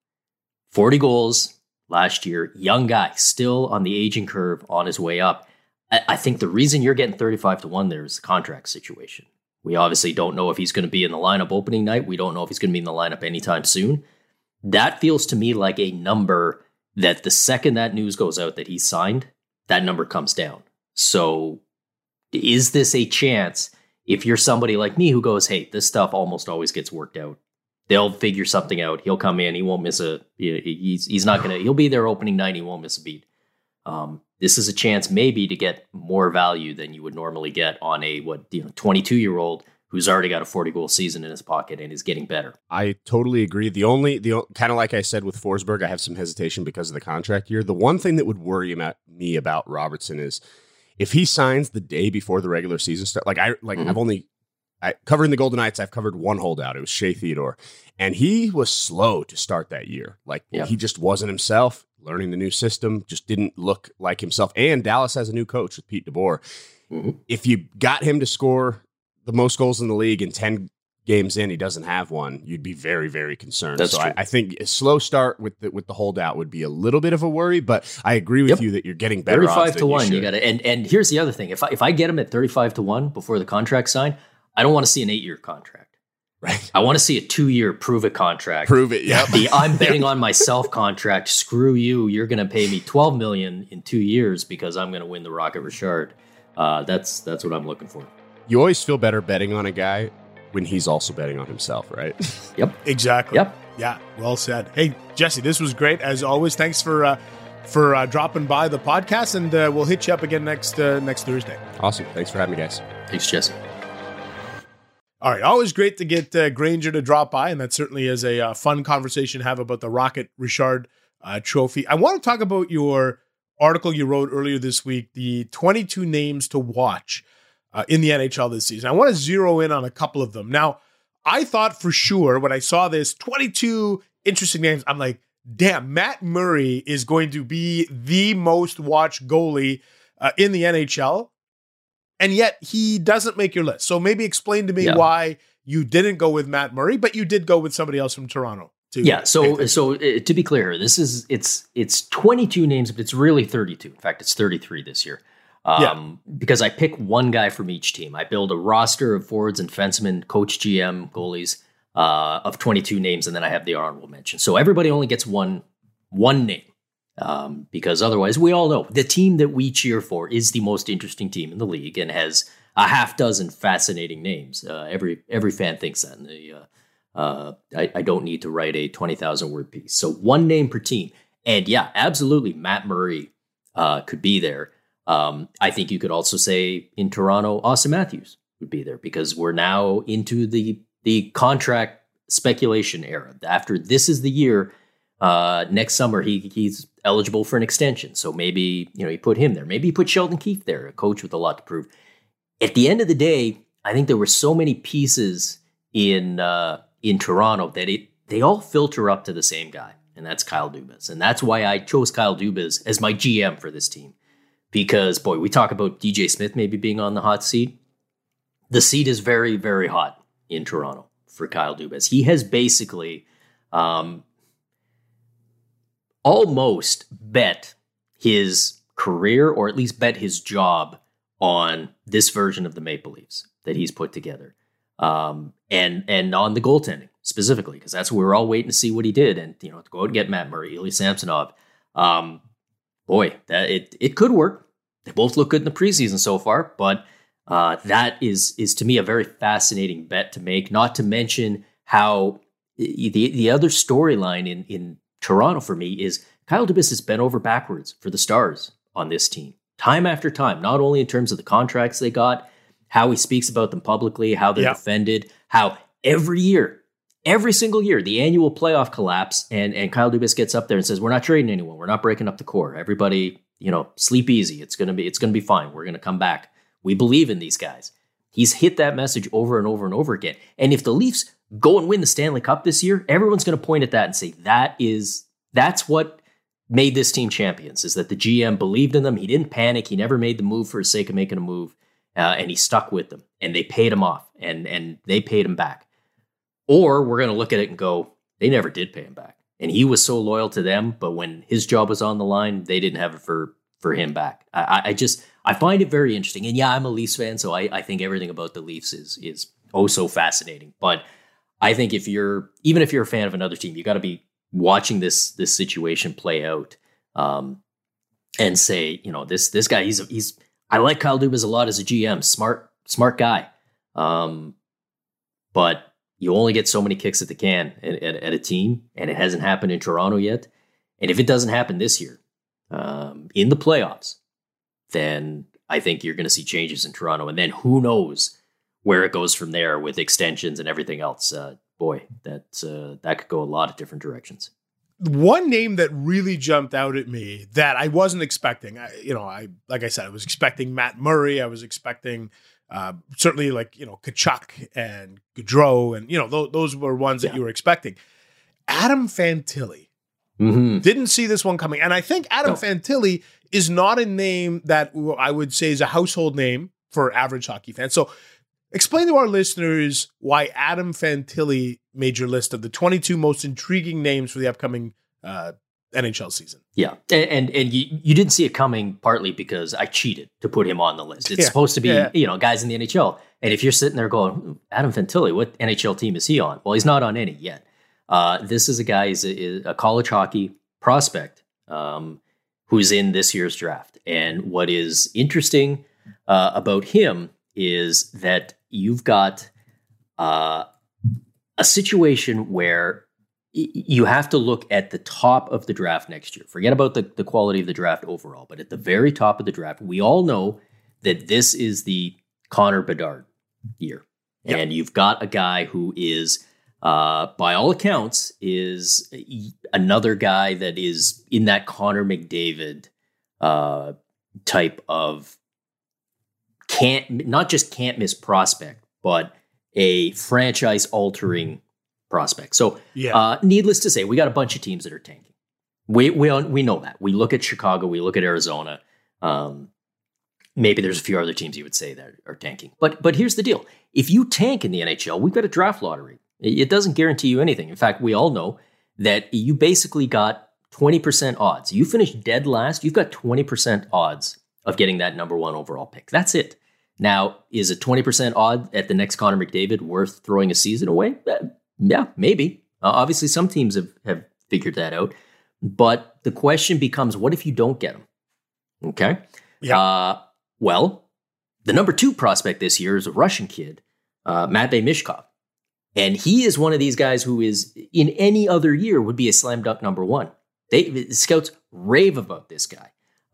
Speaker 3: 40 goals last year, young guy, still on the aging curve, on his way up. I think the reason you're getting 35-1 there is the contract situation. We obviously don't know if he's going to be in the lineup opening night. We don't know if he's going to be in the lineup anytime soon. That feels to me like a number that the second that news goes out that he's signed, that number comes down. So is this a chance if you're somebody like me who goes, hey, this stuff almost always gets worked out. They'll figure something out. He'll come in. He won't miss he's not going to, he'll be there opening night. He won't miss a beat. This is a chance maybe to get more value than you would normally get on a 22-year-old who's already got a 40-goal season in his pocket and is getting better.
Speaker 5: I totally agree. The kind of like I said with Forsberg, I have some hesitation because of the contract year. The one thing that would worry me about Robertson is if he signs the day before the regular season starts. Covering the Golden Knights, I've covered one holdout. It was Shea Theodore, and he was slow to start that year. He just wasn't himself. Learning the new system, just didn't look like himself. And Dallas has a new coach with Pete DeBoer. Mm-hmm. If you got him to score the most goals in the league in 10 games in, he doesn't have one, you'd be very, very concerned.
Speaker 3: That's true.
Speaker 5: I think a slow start with the holdout would be a little bit of a worry, but I agree with you that you're getting better odds
Speaker 3: 35 to 1. You got to, and here's the other thing. If I get him at 35 to 1 before the contract sign, I don't want to see an 8-year contract.
Speaker 5: Right.
Speaker 3: I want to see a 2-year prove it contract.
Speaker 5: Prove it. Yeah.
Speaker 3: The I'm betting on myself contract. Screw you. You're going to pay me $12 million in 2 years because I'm going to win the Rocket Richard. That's what I'm looking for.
Speaker 5: You always feel better betting on a guy when he's also betting on himself, right?
Speaker 3: Yep.
Speaker 2: Exactly.
Speaker 3: Yep.
Speaker 2: Yeah. Well said. Hey, Jesse, this was great as always. Thanks for dropping by the podcast, and we'll hit you up again next Thursday.
Speaker 5: Awesome. Thanks for having me, guys.
Speaker 3: Thanks, Jesse.
Speaker 2: All right. Always great to get Granger to drop by, and that certainly is a fun conversation to have about the Rocket Richard trophy. I want to talk about your article you wrote earlier this week, the 22 names to watch in the NHL this season. I want to zero in on a couple of them. Now, I thought for sure when I saw this 22 interesting names, I'm like, damn, Matt Murray is going to be the most watched goalie in the NHL. And yet he doesn't make your list. So maybe explain to me why you didn't go with Matt Murray, but you did go with somebody else from Toronto.
Speaker 3: So to be clear, it's 22 names, but it's really 32. In fact, it's 33 this year. Because I pick one guy from each team. I build a roster of forwards and defensemen, coach, GM, goalies of 22 names, and then I have the honorable mention. So everybody only gets one name. Because otherwise, we all know the team that we cheer for is the most interesting team in the league and has a half dozen fascinating names. Every fan thinks that. And I don't need to write a 20,000 word piece. So one name per team. And yeah, absolutely, Matt Murray could be there. I think you could also say in Toronto, Austin Matthews would be there because we're now into the contract speculation era. After this is the year. Next summer, he's eligible for an extension. So maybe, you put him there. Maybe you put Sheldon Keefe there, a coach with a lot to prove. At the end of the day, I think there were so many pieces in Toronto that they all filter up to the same guy, and that's Kyle Dubas. And that's why I chose Kyle Dubas as my GM for this team. Because, boy, we talk about DJ Smith maybe being on the hot seat. The seat is very, very hot in Toronto for Kyle Dubas. He has basically almost bet his career, or at least bet his job, on this version of the Maple Leafs that he's put together. And on the goaltending specifically, because that's what we were all waiting to see what he did. And, to go out and get Matt Murray, Ilya Samsonov. Boy, that it could work. They both look good in the preseason so far, but that is to me a very fascinating bet to make, not to mention how the other storyline in Toronto for me is Kyle Dubas has bent over backwards for the Stars on this team time after time, not only in terms of the contracts they got, how he speaks about them publicly, how they're defended, how every single year, the annual playoff collapse and Kyle Dubas gets up there and says, we're not trading anyone. We're not breaking up the core. Everybody, sleep easy. It's going to be fine. We're going to come back. We believe in these guys. He's hit that message over and over and over again. And if the Leafs go and win the Stanley Cup this year, everyone's going to point at that and say, that's what made this team champions, is that the GM believed in them. He didn't panic. He never made the move for the sake of making a move. And he stuck with them, and they paid him off, and they paid him back. Or we're going to look at it and go, they never did pay him back. And he was so loyal to them, but when his job was on the line, they didn't have it for him back. I find it very interesting. And yeah, I'm a Leafs fan, so I think everything about the Leafs is oh so fascinating. But I think even if you're a fan of another team, you got to be watching this situation play out and say, this guy, I like Kyle Dubas a lot as a GM, smart guy. But you only get so many kicks at the can at a team, and it hasn't happened in Toronto yet. And if it doesn't happen this year, in the playoffs, then I think you're going to see changes in Toronto. And then who knows where it goes from there with extensions and everything else. That could go a lot of different directions.
Speaker 2: One name that really jumped out at me that I wasn't expecting, like I said, I was expecting Matt Murray. I was expecting certainly Tkachuk and Gaudreau, and those were ones that you were expecting. Adam Fantilli.
Speaker 3: Mm-hmm.
Speaker 2: Didn't see this one coming. And I think Adam Fantilli is not a name that I would say is a household name for average hockey fans. So explain to our listeners why Adam Fantilli made your list of the 22 most intriguing names for the upcoming NHL season.
Speaker 3: Yeah. And you didn't see it coming partly because I cheated to put him on the list. It's supposed to be, guys in the NHL. And if you're sitting there going, Adam Fantilli, what NHL team is he on? Well, he's not on any yet. This is a guy, he's a college hockey prospect who's in this year's draft. And what is interesting about him is that you've got a situation where you have to look at the top of the draft next year. Forget about the quality of the draft overall, but at the very top of the draft, we all know that this is the Connor Bedard year. Yep. And you've got a guy who is, by all accounts, is another guy that is in that Connor McDavid type of not just can't miss prospect, but a franchise altering prospect. So needless to say, we got a bunch of teams that are tanking. We know that. We look at Chicago, we look at Arizona. Maybe there's a few other teams you would say that are tanking. But here's the deal. If you tank in the NHL, we've got a draft lottery. It doesn't guarantee you anything. In fact, we all know that you basically got 20% odds. You finish dead last, you've got 20% odds of getting that number one overall pick. That's it. Now, is a 20% odd at the next Connor McDavid worth throwing a season away? Yeah, maybe. Obviously, some teams have figured that out. But the question becomes, what if you don't get him? Okay. Yeah. Well, the number two prospect this year is a Russian kid, Matvei Mishkov. And he is one of these guys who is, in any other year, would be a slam dunk number one. The scouts rave about this guy.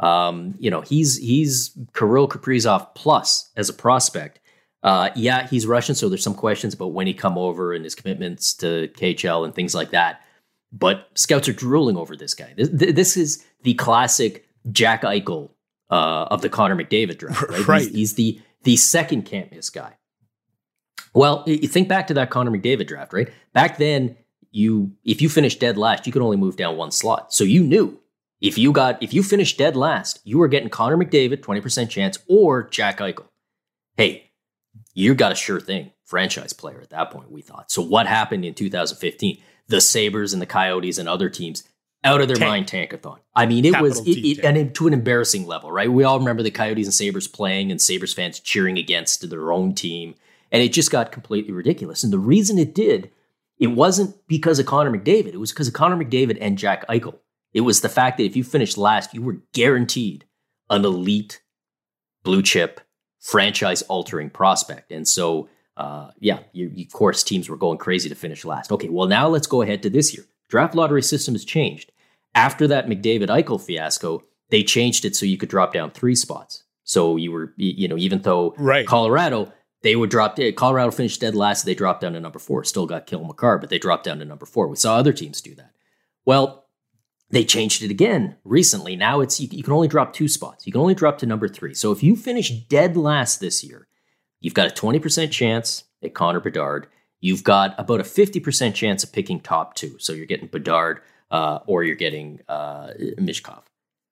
Speaker 3: He's Kirill Kaprizov plus as a prospect. He's Russian, so there's some questions about when he come over and his commitments to KHL and things like that. But scouts are drooling over this guy. This is the classic Jack Eichel of the Connor McDavid draft. Right?
Speaker 2: Right.
Speaker 3: He's the second can't miss guy. Well, you think back to that Connor McDavid draft, right? Back then, if you finished dead last, you could only move down one slot. So you knew if you finished dead last, you were getting Connor McDavid, 20% chance, or Jack Eichel. Hey, you got a sure thing franchise player at that point, we thought. So what happened in 2015? The Sabres and the Coyotes and other teams out of their mind tankathon. I mean, it was to an embarrassing level, right? We all remember the Coyotes and Sabres playing and Sabres fans cheering against their own team. And it just got completely ridiculous. And the reason it did, it wasn't because of Connor McDavid. It was because of Connor McDavid and Jack Eichel. It was the fact that if you finished last, you were guaranteed an elite, blue chip, franchise-altering prospect. And so, of course, teams were going crazy to finish last. Okay, well, now let's go ahead to this year. Draft lottery system has changed. After that McDavid-Eichel fiasco, they changed it so you could drop down 3 spots. So you were, even though Colorado... Colorado finished dead last. They dropped down to number 4. Still got Kyle McCarr, but they dropped down to number 4. We saw other teams do that. Well, they changed it again recently. Now it's you can only drop 2 spots. You can only drop to number 3. So if you finish dead last this year, you've got a 20% chance at Connor Bedard. You've got about a 50% chance of picking top 2. So you're getting Bedard or you're getting Mishkov.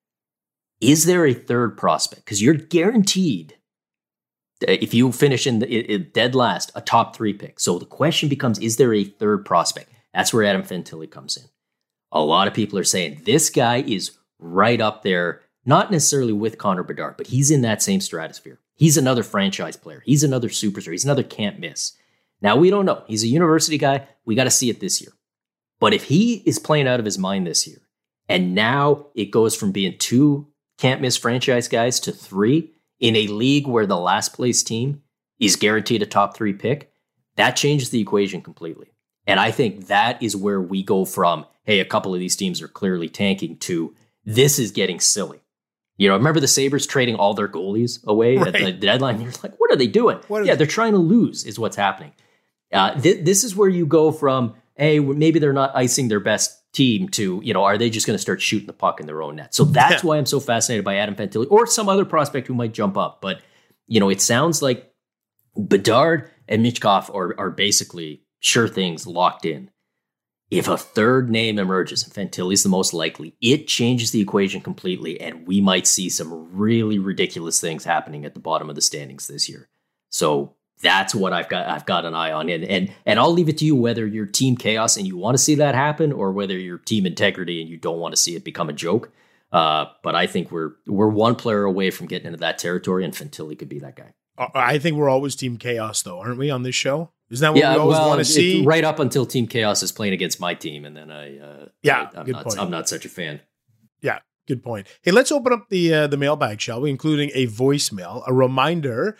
Speaker 3: Is there a third prospect? Because you're guaranteed, if you finish in dead last, a top 3 pick. So the question becomes, is there a third prospect? That's where Adam Fantilli comes in. A lot of people are saying this guy is right up there, not necessarily with Connor Bedard, but he's in that same stratosphere. He's another franchise player. He's another superstar. He's another can't miss. Now, we don't know. He's a university guy. We got to see it this year. But if he is playing out of his mind this year, And now it goes from being 2 can't miss franchise guys to 3 in a league where the last place team is guaranteed a top 3 pick. That changes the equation completely. And I think that is where we go from, hey, a couple of these teams are clearly tanking, to this is getting silly. Remember the Sabres trading all their goalies away at the deadline? You're like, what are they doing? They're trying to lose is what's happening. This is where you go from, hey, maybe they're not icing their best team to, are they just going to start shooting the puck in their own net? So that's why I'm so fascinated by Adam Fantilli or some other prospect who might jump up. But, it sounds like Bedard and Michkov are basically sure things locked in. If a third name emerges, and Fantilli's the most likely, it changes the equation completely, and we might see some really ridiculous things happening at the bottom of the standings this year. So that's what I've got an eye on, and I'll leave it to you whether you're team chaos and you want to see that happen, or whether you're team integrity and you don't want to see it become a joke. But I think we're one player away from getting into that territory, and Fantilli could be that guy.
Speaker 2: I think we're always team chaos, though, aren't we, on this show? Isn't that what we always want to see?
Speaker 3: Right up until Team Chaos is playing against my team, and then I'm not such a fan.
Speaker 2: Yeah, good point. Hey, let's open up the mailbag, shall we? Including a voicemail. A reminder: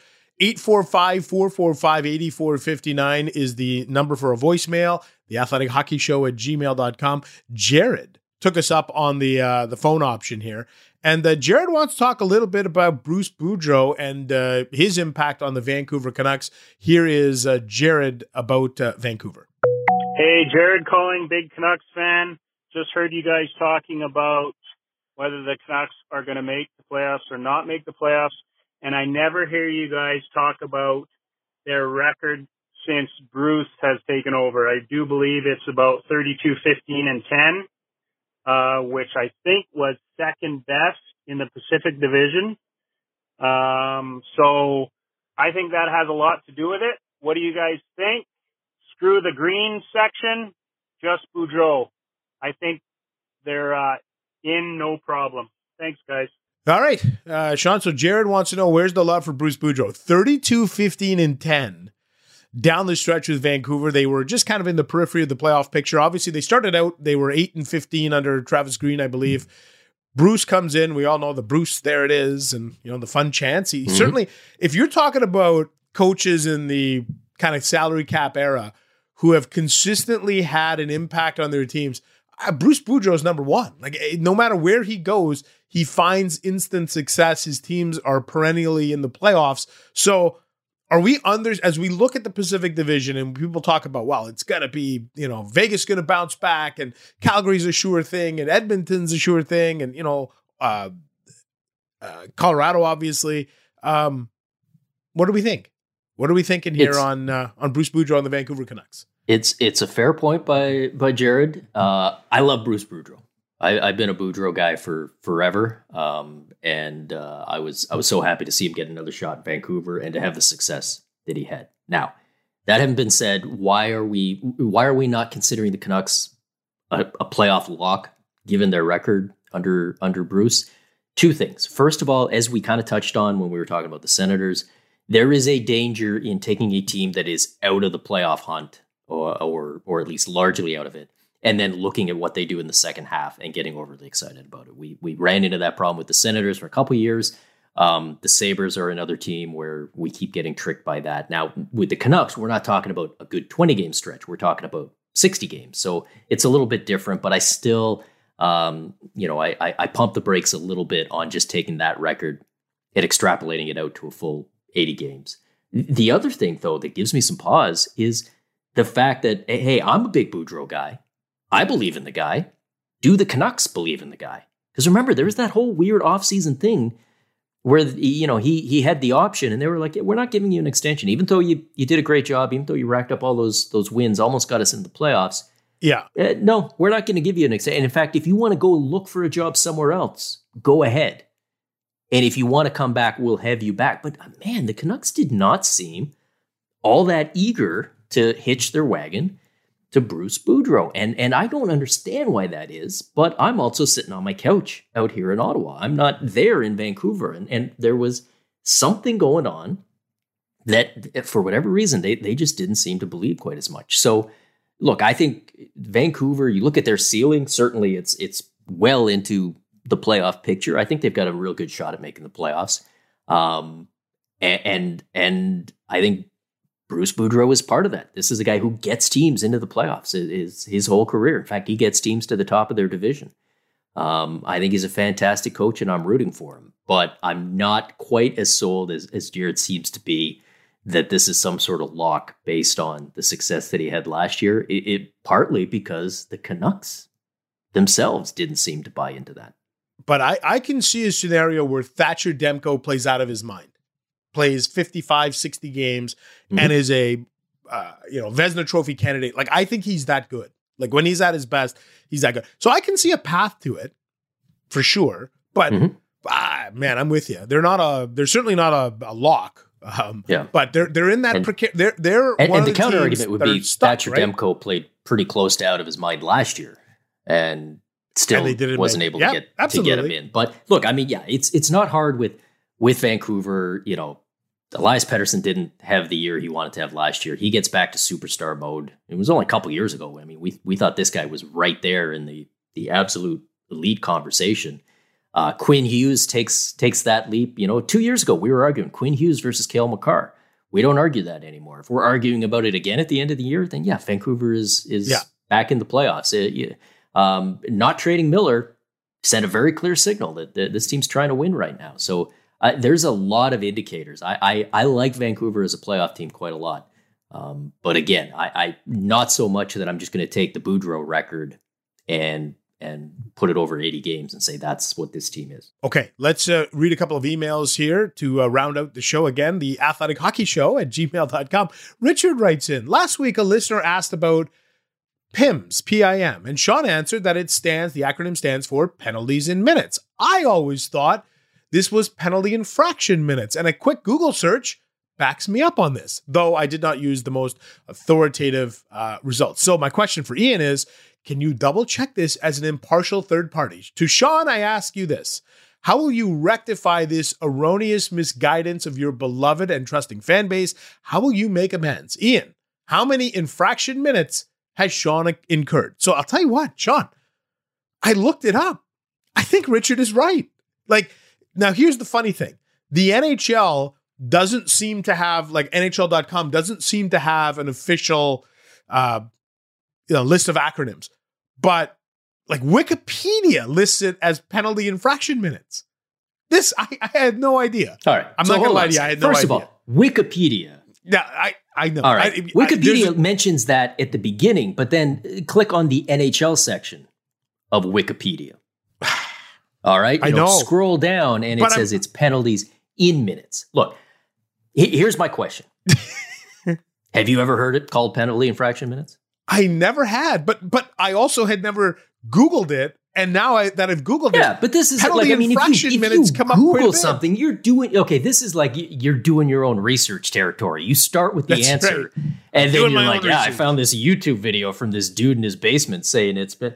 Speaker 2: 845-445-8459 is the number for a voicemail. The Athletic Hockey Show at gmail.com. Jared took us up on the phone option here. And Jared wants to talk a little bit about Bruce Boudreau and his impact on the Vancouver Canucks. Here is Jared about Vancouver.
Speaker 6: Hey, Jared calling, big Canucks fan. Just heard you guys talking about whether the Canucks are going to make the playoffs or not make the playoffs. And I never hear you guys talk about their record since Bruce has taken over. I do believe it's about 32-15-10. Which I think was second best in the Pacific Division. So I think that has a lot to do with it. What do you guys think? Screw the green section, just Boudreau. I think they're in no problem. Thanks, guys.
Speaker 2: All right, Sean, so Jared wants to know, where's the love for Bruce Boudreau? 32-15-10. Down the stretch with Vancouver, they were just kind of in the periphery of the playoff picture. Obviously, they started out, they were 8-15 under Travis Green, I believe. Bruce comes in. We all know the Bruce, there it is, and the fun chance. He certainly, if you're talking about coaches in the kind of salary cap era who have consistently had an impact on their teams, Bruce Boudreau is number one. Like, no matter where he goes, he finds instant success. His teams are perennially in the playoffs. So, are we as we look at the Pacific Division and people talk about, well, it's going to be, Vegas going to bounce back and Calgary's a sure thing and Edmonton's a sure thing and, Colorado, obviously. What do we think? What are we thinking here on Bruce Boudreau and the Vancouver Canucks?
Speaker 3: It's a fair point by Jared. I love Bruce Boudreau. I've been a Boudreau guy for forever, and I was so happy to see him get another shot in Vancouver and to have the success that he had. Now, that having been said, why are we not considering the Canucks a playoff lock given their record under Bruce? Two things. First of all, as we kind of touched on when we were talking about the Senators, there is a danger in taking a team that is out of the playoff hunt or at least largely out of it, and then looking at what they do in the second half and getting overly excited about it. We ran into that problem with the Senators for a couple of years. The Sabres are another team where we keep getting tricked by that. Now, with the Canucks, we're not talking about a good 20-game stretch. We're talking about 60 games. So it's a little bit different, but I still, I pump the brakes a little bit on just taking that record and extrapolating it out to a full 80 games. The other thing, though, that gives me some pause is the fact that, hey, I'm a big Boudreau guy. I believe in the guy. Do the Canucks believe in the guy? Because remember, there was that whole weird offseason thing where, he had the option and they were like, we're not giving you an extension. Even though you did a great job, even though you racked up all those wins, almost got us in the playoffs.
Speaker 2: Yeah.
Speaker 3: No, we're not going to give you an extension. And in fact, if you want to go look for a job somewhere else, go ahead. And if you want to come back, we'll have you back. But man, the Canucks did not seem all that eager to hitch their wagon to Bruce Boudreau. And I don't understand why that is, but I'm also sitting on my couch out here in Ottawa. I'm not there in Vancouver. And there was something going on that, for whatever reason, they just didn't seem to believe quite as much. So, look, I think Vancouver, you look at their ceiling, certainly it's well into the playoff picture. I think they've got a real good shot at making the playoffs. And I think Bruce Boudreau is part of that. This is a guy who gets teams into the playoffs is his whole career. In fact, he gets teams to the top of their division. I think he's a fantastic coach, and I'm rooting for him. But I'm not quite as sold as Jared seems to be that this is some sort of lock based on the success that he had last year. It partly because the Canucks themselves didn't seem to buy into that.
Speaker 2: But I can see a scenario where Thatcher Demko plays out of his mind, plays 55, 60 games, and is a Vezina Trophy candidate. Like, I think he's that good. Like, when he's at his best, he's that good. So I can see a path to it for sure. But man, I'm with you. They're certainly not a lock. But they're in that they're
Speaker 3: and the counter argument would be Thatcher Demko played pretty close to out of his mind last year, and still wasn't able to get him in. But look, I mean, it's not hard with Vancouver. You know, Elias Pettersson didn't have the year he wanted to have last year. He gets back to superstar mode. It was only a couple years ago. I mean, we thought this guy was right there in the absolute elite conversation. Quinn Hughes takes that leap. 2 years ago, we were arguing Quinn Hughes versus Cale Makar. We don't argue that anymore. If we're arguing about it again at the end of the year, then Vancouver is back in the playoffs. Not trading Miller sent a very clear signal that this team's trying to win right now. So there's a lot of indicators. I like Vancouver as a playoff team quite a lot. But again, I not so much that I'm just going to take the Boudreau record and put it over 80 games and say that's what this team is.
Speaker 2: Okay, let's read a couple of emails here to round out the show again. The Athletic Hockey Show at gmail.com. Richard writes in, last week a listener asked about PIMS, P-I-M, and Sean answered that the acronym stands for penalties in minutes. I always thought this was penalty infraction minutes, and a quick Google search backs me up on this, though I did not use the most authoritative results. So my question for Ian is, can you double check this as an impartial third party? To Sean, I ask you this. How will you rectify this erroneous misguidance of your beloved and trusting fan base? How will you make amends? Ian, how many infraction minutes has Sean incurred? So I'll tell you what, Sean, I looked it up. I think Richard is right. Like, now here's the funny thing. The NHL doesn't seem to have, like NHL.com doesn't seem to have an official list of acronyms, but like Wikipedia lists it as penalty infraction minutes. This, I had no idea.
Speaker 3: All right.
Speaker 2: I'm not going to lie to you. I had no idea.
Speaker 3: First of all, Wikipedia.
Speaker 2: Yeah, I know.
Speaker 3: All right. Wikipedia mentions that at the beginning, but then click on the NHL section of Wikipedia. All right.
Speaker 2: I know.
Speaker 3: Scroll down and it says it's penalties in minutes. Look, here's my question. Have you ever heard it called penalty infraction minutes?
Speaker 2: I never had, but I also had never Googled it, and now that I've Googled it,
Speaker 3: but this is
Speaker 2: penalty infraction minutes come up quite a bit.
Speaker 3: Google something, you're doing this is like you're doing your own research territory. You start with the answer, and then you're like, I found this YouTube video from this dude in his basement saying it's been.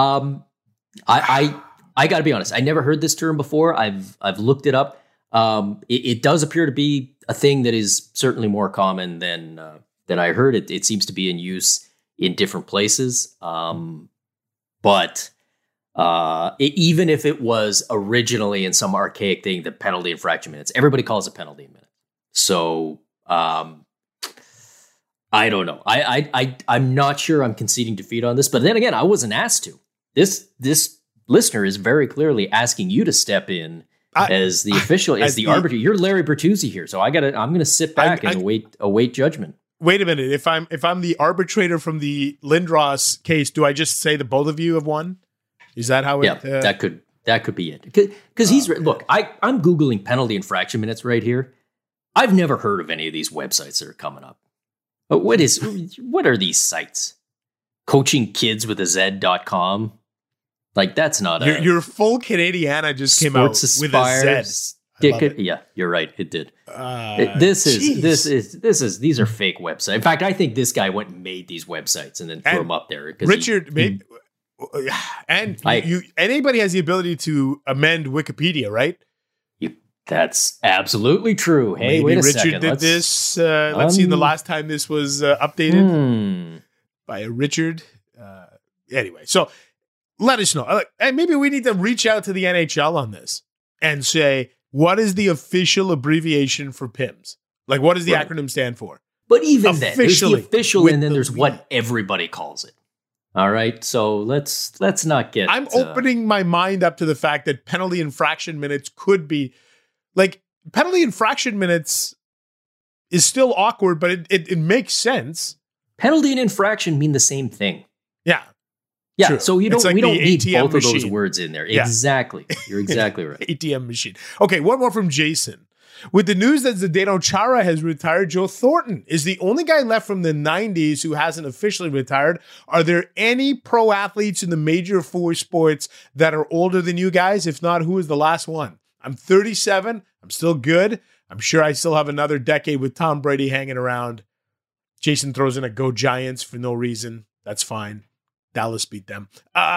Speaker 3: I got to be honest, I never heard this term before. I've looked it up. It does appear to be a thing that is certainly more common than I heard. It seems to be in use in different places. But even if it was originally in some archaic thing, the penalty infraction minutes, everybody calls it penalty in minutes. So I don't know. I'm not sure I'm conceding defeat on this, but then again, I wasn't asked to. This listener is very clearly asking you to step in as the official, as the arbiter. You're Larry Bertuzzi here, so I'm going to sit back and await judgment.
Speaker 2: Wait a minute. If I'm the arbitrator from the Lindros case, do I just say that both of you have won? Is that how it?
Speaker 3: Yeah, that could be it. Because look, I'm Googling penalty infraction minutes right here. I've never heard of any of these websites that are coming up. But what are these sites? CoachingKidsWithAZ.com. Like, that's not
Speaker 2: your full Canadiana just came out with a Z.
Speaker 3: Yeah, you're right. It did. These are fake websites. In fact, I think this guy went and made these websites and then threw them up there.
Speaker 2: Richard made, and anybody has the ability to amend Wikipedia, right?
Speaker 3: That's absolutely true. Hey,
Speaker 2: maybe
Speaker 3: wait a
Speaker 2: Richard
Speaker 3: second.
Speaker 2: did this. Let's see the last time this was updated by Richard. Anyway, so let us know. And maybe we need to reach out to the NHL on this and say, what is the official abbreviation for PIMS? Like, what does the acronym stand for?
Speaker 3: But even then, there's the official, and then there's
Speaker 2: league.
Speaker 3: what everybody calls it. All right, so let's not get.
Speaker 2: I'm opening my mind up to the fact that penalty infraction minutes could be like penalty infraction minutes is still awkward, but it makes sense.
Speaker 3: Penalty and infraction mean the same thing.
Speaker 2: Yeah.
Speaker 3: Yeah,
Speaker 2: True.
Speaker 3: so we don't need
Speaker 2: ATM
Speaker 3: both
Speaker 2: machine.
Speaker 3: of those words in there.
Speaker 2: Yeah.
Speaker 3: Exactly. You're exactly right.
Speaker 2: ATM machine. Okay, one more from Jason. With the news that Zdeno Chara has retired, Joe Thornton is the only guy left from the 90s who hasn't officially retired. Are there any pro athletes in the major four sports that are older than you guys? If not, who is the last one? I'm 37. I'm still good. I'm sure I still have another decade with Tom Brady hanging around. Jason throws in a go Giants for no reason. That's fine. Dallas beat them.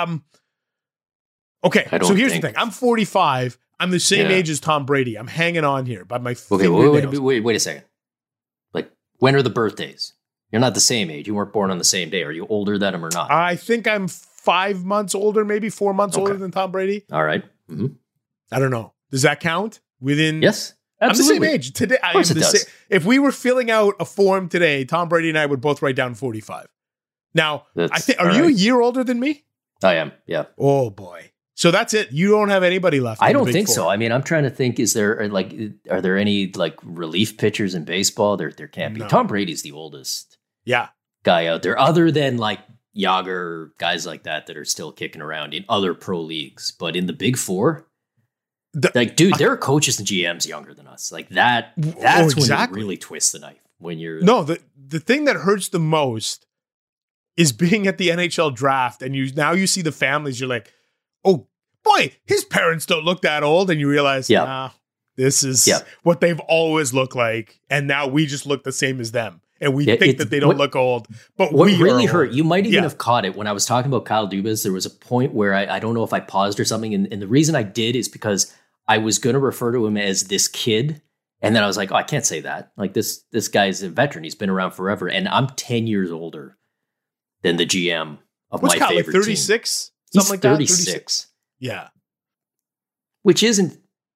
Speaker 2: Okay, so here's the thing. I'm 45. I'm the same age as Tom Brady. I'm hanging on here by my fingernails.
Speaker 3: Wait a second. Like, when are the birthdays? You're not the same age. You weren't born on the same day. Are you older than him or not?
Speaker 2: I think I'm 5 months older, maybe 4 months older than Tom Brady.
Speaker 3: All right. Mm-hmm.
Speaker 2: I don't know. Does that count?
Speaker 3: Yes. Absolutely.
Speaker 2: I'm the same age. Today,
Speaker 3: of course it does.
Speaker 2: If we were filling out a form today, Tom Brady and I would both write down 45. Now, are you a year older than me?
Speaker 3: I am, yeah.
Speaker 2: Oh, boy. So that's it. You don't have anybody left.
Speaker 3: I don't think so. I mean, I'm trying to think, are there any like relief pitchers in baseball? There can't be. No. Tom Brady's the oldest guy out there, other than like Yager, guys like that are still kicking around in other pro leagues. But in the big four, there are coaches and GMs younger than us. Like that's when you really twist the knife. When you're
Speaker 2: the thing that hurts the most is being at the NHL draft, and you see the families. You're like, oh boy, his parents don't look that old, and you realize, this is what they've always looked like, and now we just look the same as them, and we think that they don't look old. But
Speaker 3: what really hurt, you might even have caught it when I was talking about Kyle Dubas. There was a point where I don't know if I paused or something, and the reason I did is because I was going to refer to him as this kid, and then I was like, oh, I can't say that. Like this guy's a veteran; he's been around forever, and I'm 10 years older than the GM of my favorite
Speaker 2: team. 36?
Speaker 3: He's like 36. 36.
Speaker 2: Yeah.
Speaker 3: Which isn't,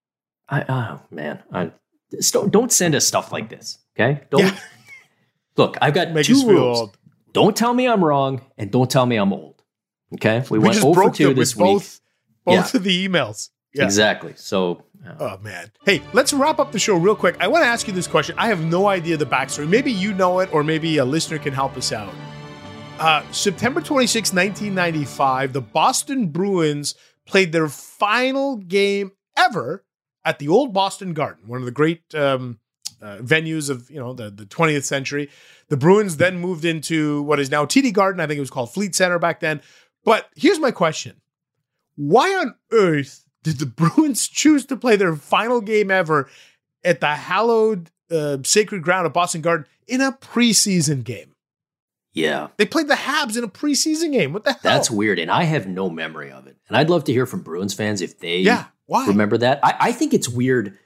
Speaker 3: don't send us stuff like this. Okay. Look, I've got two rules. Old. Don't tell me I'm wrong and don't tell me I'm old. Okay. We went
Speaker 2: just
Speaker 3: 0
Speaker 2: broke
Speaker 3: for 2 this week.
Speaker 2: Both of the emails. Yeah.
Speaker 3: Exactly. So,
Speaker 2: oh man. Hey, let's wrap up the show real quick. I want to ask you this question. I have no idea the backstory. Maybe you know it, or maybe a listener can help us out. September 26, 1995, the Boston Bruins played their final game ever at the old Boston Garden, one of the great venues of the 20th century. The Bruins then moved into what is now TD Garden. I think it was called Fleet Center back then. But here's my question. Why on earth did the Bruins choose to play their final game ever at the hallowed sacred ground of Boston Garden in a preseason game?
Speaker 3: Yeah.
Speaker 2: They played the Habs in a preseason game. What the hell?
Speaker 3: That's weird. And I have no memory of it. And I'd love to hear from Bruins fans if they
Speaker 2: why?
Speaker 3: remember that. I think it's weird.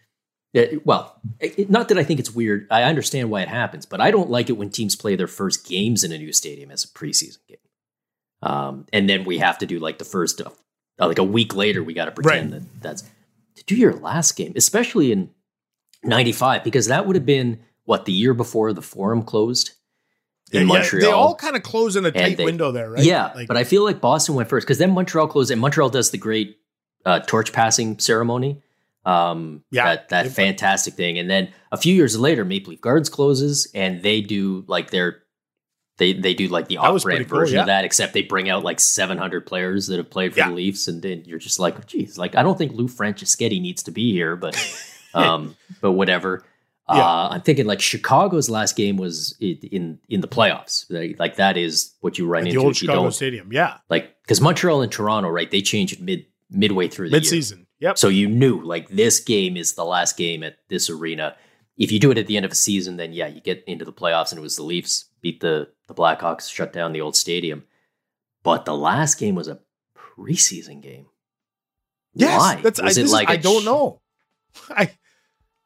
Speaker 3: Not that I think it's weird. I understand why it happens, but I don't like it when teams play their first games in a new stadium as a preseason game. And then we have to do like the first, like a week later, we got to pretend that's to do your last game, especially in 95, because that would have been the year before the Forum closed. In Montreal.
Speaker 2: They all kind of close in a tight window there, right?
Speaker 3: Yeah, but I feel like Boston went first because then Montreal closed, and Montreal does the great torch passing ceremony. That fantastic thing. And then a few years later, Maple Leaf Gardens closes, and they do like they do like the off-brand version of that, except they bring out like 700 players that have played for the Leafs, and then you're just like, geez, like I don't think Lou Franceschetti needs to be here, but whatever. I'm thinking like Chicago's last game was in the playoffs. Like that is what you run into
Speaker 2: the old
Speaker 3: if
Speaker 2: Chicago
Speaker 3: you don't.
Speaker 2: Stadium. Yeah,
Speaker 3: like because Montreal and Toronto, right? They change it midway through the
Speaker 2: mid-season.
Speaker 3: Year.
Speaker 2: Yep.
Speaker 3: So you knew like this game is the last game at this arena. If you do it at the end of a season, then you get into the playoffs, and it was the Leafs beat the Blackhawks, shut down the old stadium. But the last game was a preseason game.
Speaker 2: Yes,
Speaker 3: why?
Speaker 2: I don't know.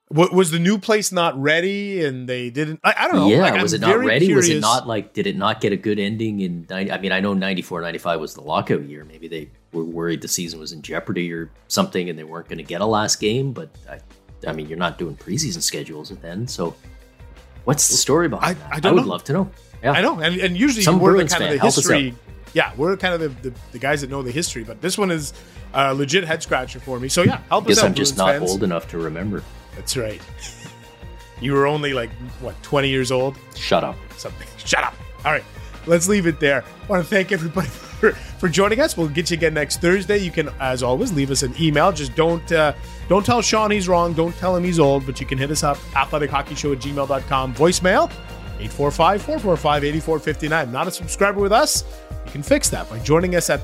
Speaker 2: Was the new place not ready and they didn't? I don't know.
Speaker 3: Yeah,
Speaker 2: like,
Speaker 3: was it not ready? Was it not like, did it not get a good ending in, I mean, I know 94, 95 was the lockout year. Maybe they were worried the season was in jeopardy or something and they weren't going to get a last game. But I mean, you're not doing preseason schedules then. So what's the story behind that? I would love to know. Yeah,
Speaker 2: I know. And usually
Speaker 3: some
Speaker 2: we're
Speaker 3: Bruins
Speaker 2: kind of
Speaker 3: fan,
Speaker 2: the
Speaker 3: help us
Speaker 2: history.
Speaker 3: out.
Speaker 2: Yeah, we're kind of the guys that know the history, but this one is a legit head scratcher for me. So yeah, help us
Speaker 3: Guess
Speaker 2: out.
Speaker 3: I'm just
Speaker 2: Bruins
Speaker 3: not
Speaker 2: fans.
Speaker 3: old enough to remember.
Speaker 2: That's right. You were only like, what, 20 years old?
Speaker 3: Shut up.
Speaker 2: Something. Shut up. All right, let's leave it there. I want to thank everybody for joining us. We'll get you again next Thursday. You can, as always, leave us an email. Just don't tell Sean he's wrong. Don't tell him he's old, but you can hit us up, athleticHockeyShow@gmail.com. Voicemail, 845-445-8459. Not a subscriber with us? You can fix that by joining us at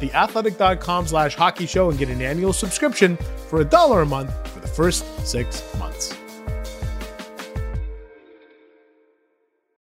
Speaker 2: theathletic.com/hockeyshow and get an annual subscription for $1 a month for the first 6 months.